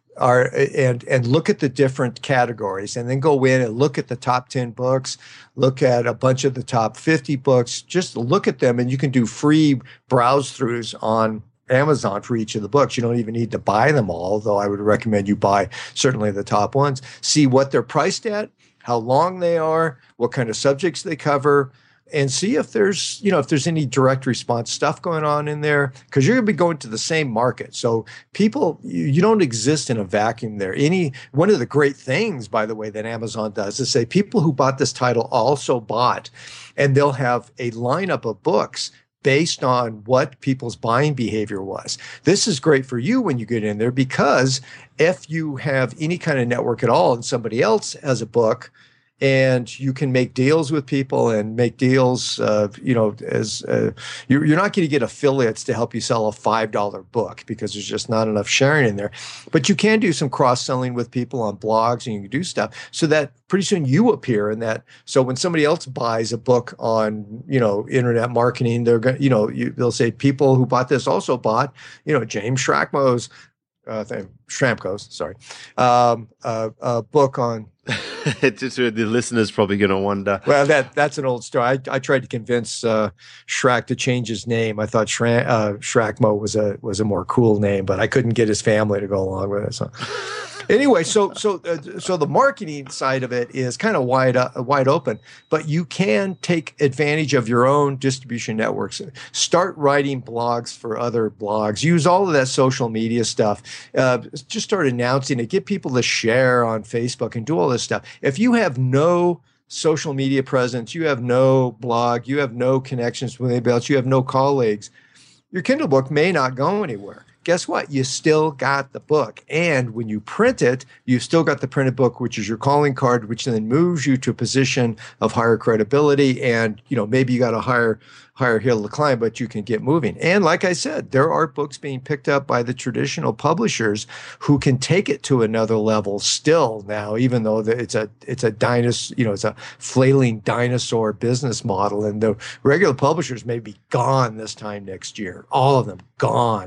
Speaker 1: And look at the different categories, and then go in and look at the top 10 books, look at a bunch of the top 50 books, just look at them, and you can do free browse throughs on Amazon for each of the books. You don't even need to buy them all, though I would recommend you buy certainly the top ones. See what they're priced at, how long they are, what kind of subjects they cover, and see if there's any direct response stuff going on in there, because you're going to be going to the same market. So people, you don't exist in a vacuum there. One of the great things, by the way, that Amazon does is say people who bought this title also bought, and they'll have a lineup of books based on what people's buying behavior was. This is great for you when you get in there, because if you have any kind of network at all and somebody else has a book, and you can make deals with people and make deals, you're not going to get affiliates to help you sell a $5 book because there's just not enough sharing in there. But you can do some cross-selling with people on blogs, and you can do stuff so that pretty soon you appear in that. So when somebody else buys a book on, internet marketing, they're going, they'll say people who bought this also bought, James Schramko's book on.
Speaker 2: The listeners probably going to wonder.
Speaker 1: Well, that's an old story. I tried to convince Schrak to change his name. I thought Schrakmo was a more cool name, but I couldn't get his family to go along with it. So anyway, so the marketing side of it is kind of wide open, but you can take advantage of your own distribution networks. Start writing blogs for other blogs. Use all of that social media stuff. Just start announcing it. Get people to share on Facebook and do all this stuff. If you have no social media presence, you have no blog, you have no connections with anybody else, you have no colleagues, your Kindle book may not go anywhere. Guess what? You still got the book. And when you print it, you've still got the printed book, which is your calling card, which then moves you to a position of higher credibility. And, maybe you got a higher hill to climb, but you can get moving. And like I said, there are books being picked up by the traditional publishers who can take it to another level still now, even though it's a dinosaur, it's a flailing dinosaur business model. And the regular publishers may be gone this time next year, all of them gone.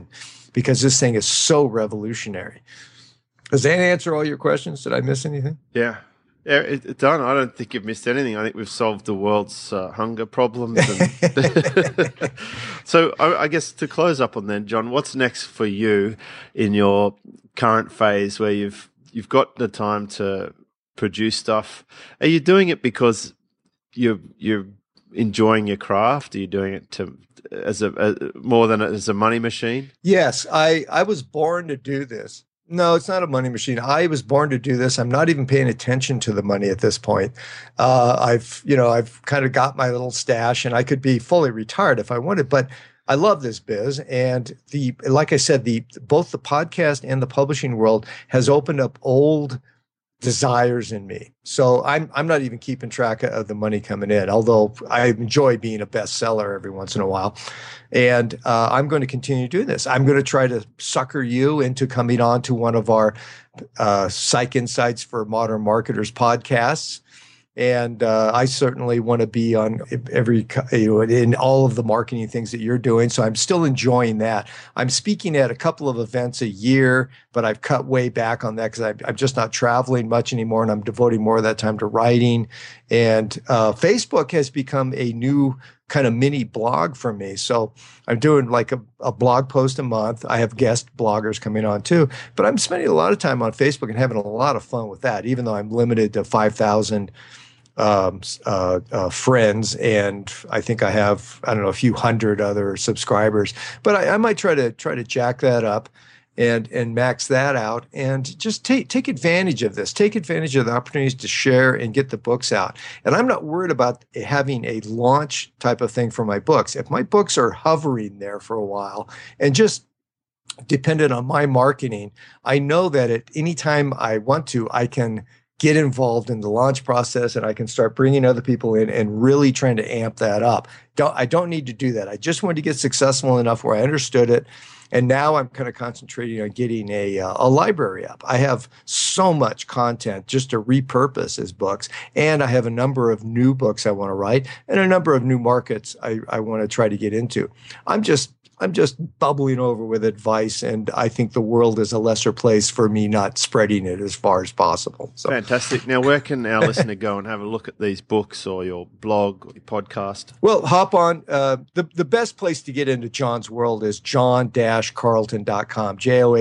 Speaker 1: because this thing is so revolutionary. Does that answer all your questions? Did I miss anything?
Speaker 2: Yeah. Yeah, it's done. I don't think you've missed anything. I think we've solved the world's hunger problems. And so I guess to close up on then, John, what's next for you in your current phase where you've got the time to produce stuff? Are you doing it because you're enjoying your craft? Are you doing it as more than as a money machine?
Speaker 1: Yes, I was born to do this. No, it's not a money machine. I was born to do this. I'm not even paying attention to the money at this point. I've kind of got my little stash, and I could be fully retired if I wanted, but I love this biz. And like I said, both the podcast and the publishing world has opened up old desires in me. So I'm not even keeping track of the money coming in, although I enjoy being a bestseller every once in a while. And I'm going to continue doing this. I'm going to try to sucker you into coming on to one of our Psych Insights for Modern Marketers podcasts. And I certainly want to be on in all of the marketing things that you're doing. So I'm still enjoying that. I'm speaking at a couple of events a year, but I've cut way back on that because I'm just not traveling much anymore, and I'm devoting more of that time to writing. And Facebook has become a new kind of mini blog for me. So I'm doing like a blog post a month. I have guest bloggers coming on too, but I'm spending a lot of time on Facebook and having a lot of fun with that, even though I'm limited to 5,000 friends, and I think I have, I don't know, a few hundred other subscribers. But I might try to jack that up and max that out, and just take advantage of this. Take advantage of the opportunities to share and get the books out. And I'm not worried about having a launch type of thing for my books. If my books are hovering there for a while and just dependent on my marketing, I know that at any time I want to, I can get involved in the launch process, and I can start bringing other people in and really trying to amp that up. I don't need to do that. I just wanted to get successful enough where I understood it. And now I'm kind of concentrating on getting a library up. I have so much content just to repurpose as books. And I have a number of new books I want to write and a number of new markets I want to try to get into. I'm just bubbling over with advice, and I think the world is a lesser place for me not spreading it as far as possible. So.
Speaker 2: Fantastic. Now, where can our listener go and have a look at these books or your blog or your podcast?
Speaker 1: Well, hop on. The best place to get into John's world is john-carlton.com,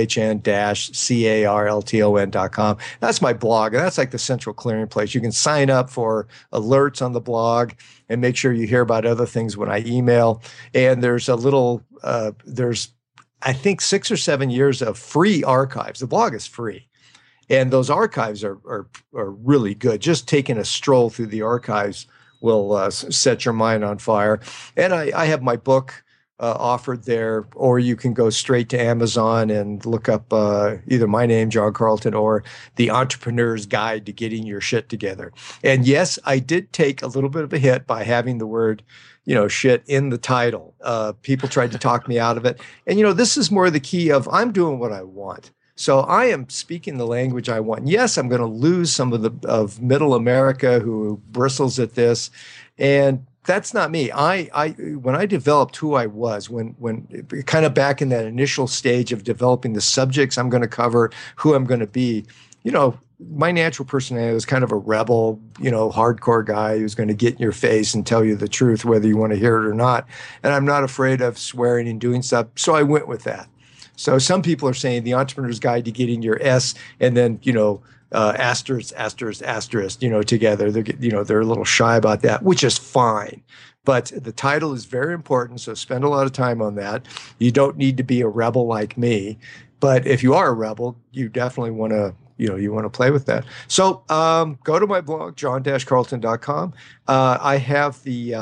Speaker 1: JOHN-CARLTON.com. That's my blog, and that's like the central clearing place. You can sign up for alerts on the blog and make sure you hear about other things when I email. And there's there's I think 6 or 7 years of free archives. The blog is free, and those archives are really good. Just taking a stroll through the archives will set your mind on fire. And I have my book offered there, or you can go straight to Amazon and look up either my name, John Carlton, or The Entrepreneur's Guide to Getting Your Shit Together. And yes, I did take a little bit of a hit by having the word, shit in the title. People tried to talk me out of it. And, this is more the key of I'm doing what I want. So I am speaking the language I want. Yes, I'm going to lose some of middle America who bristles at this. And that's not me. When I developed who I was, when kind of back in that initial stage of developing the subjects I'm going to cover, who I'm going to be, my natural personality was kind of a rebel, hardcore guy who's going to get in your face and tell you the truth, whether you want to hear it or not. And I'm not afraid of swearing and doing stuff. So I went with that. So some people are saying The Entrepreneur's Guide to Getting Your S, and then, asterisk, together. They're a little shy about that, which is fine. But the title is very important, so spend a lot of time on that. You don't need to be a rebel like me, but if you are a rebel, you definitely want to, you want to play with that. So go to my blog, john-carlton.com. I have the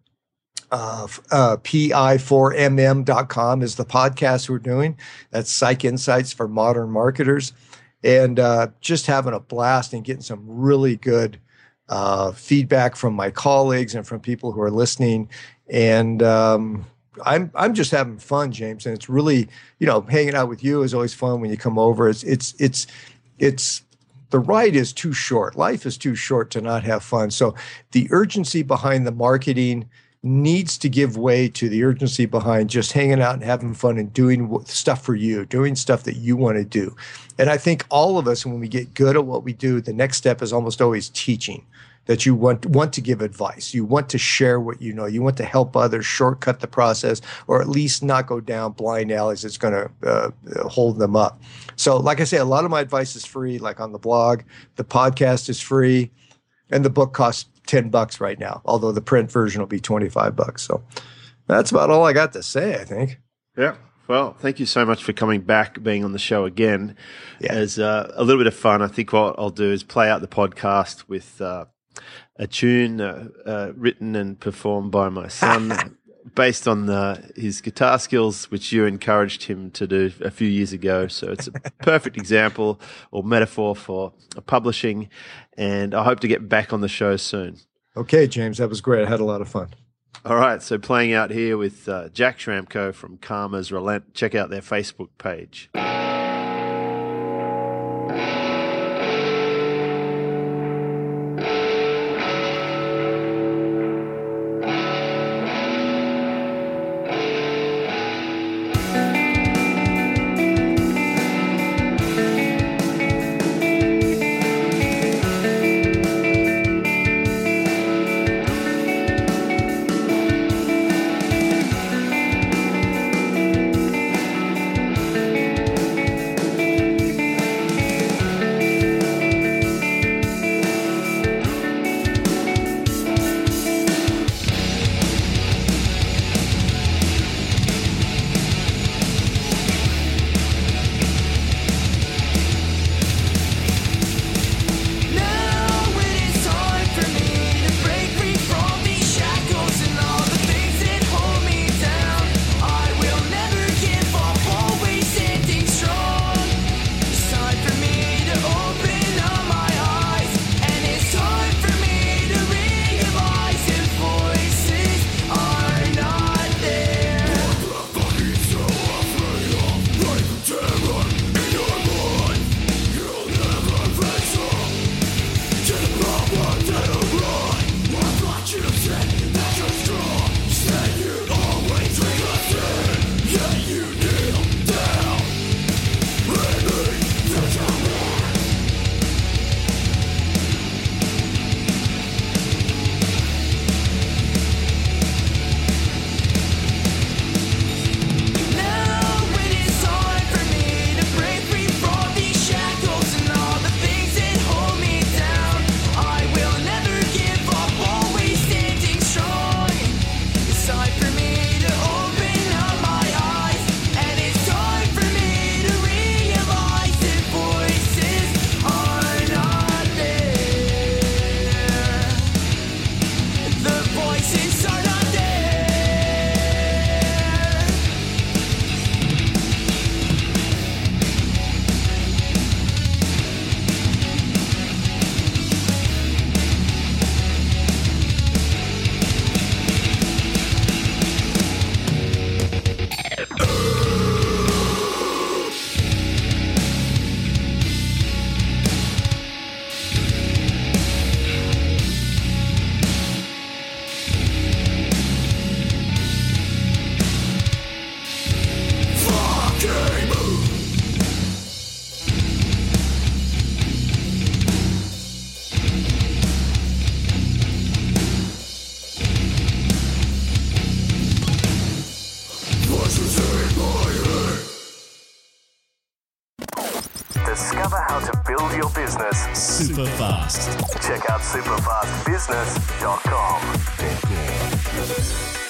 Speaker 1: pi4mm.com is the podcast we're doing. That's Psych Insights for Modern Marketers. And just having a blast and getting some really good feedback from my colleagues and from people who are listening. And I'm just having fun, James. And it's really, hanging out with you is always fun when you come over. It's the ride is too short. Life is too short to not have fun. So the urgency behind the marketing needs to give way to the urgency behind just hanging out and having fun and doing stuff for you, doing stuff that you want to do. And I think all of us, when we get good at what we do, the next step is almost always teaching, that you want to give advice. You want to share what you know. You want to help others shortcut the process, or at least not go down blind alleys that's going to hold them up. So like I say, a lot of my advice is free, like on the blog. The podcast is free, and the book costs $10 right now, although the print version will be $25. So that's about all I got to say, I think.
Speaker 2: Yeah. Well, thank you so much for coming back, being on the show again.
Speaker 1: Yeah.
Speaker 2: As a little bit of fun, I think what I'll do is play out the podcast with a tune written and performed by my son based on his guitar skills, which you encouraged him to do a few years ago. So it's a perfect example or metaphor for publishing, and I hope to get back on the show soon.
Speaker 1: Okay, James, that was great. I had a lot of fun.
Speaker 2: All right, so playing out here with Jack Schramko from Karma's Relent. Check out their Facebook page.
Speaker 4: Discover how to build your business
Speaker 3: super fast.
Speaker 4: Check out superfastbusiness.com.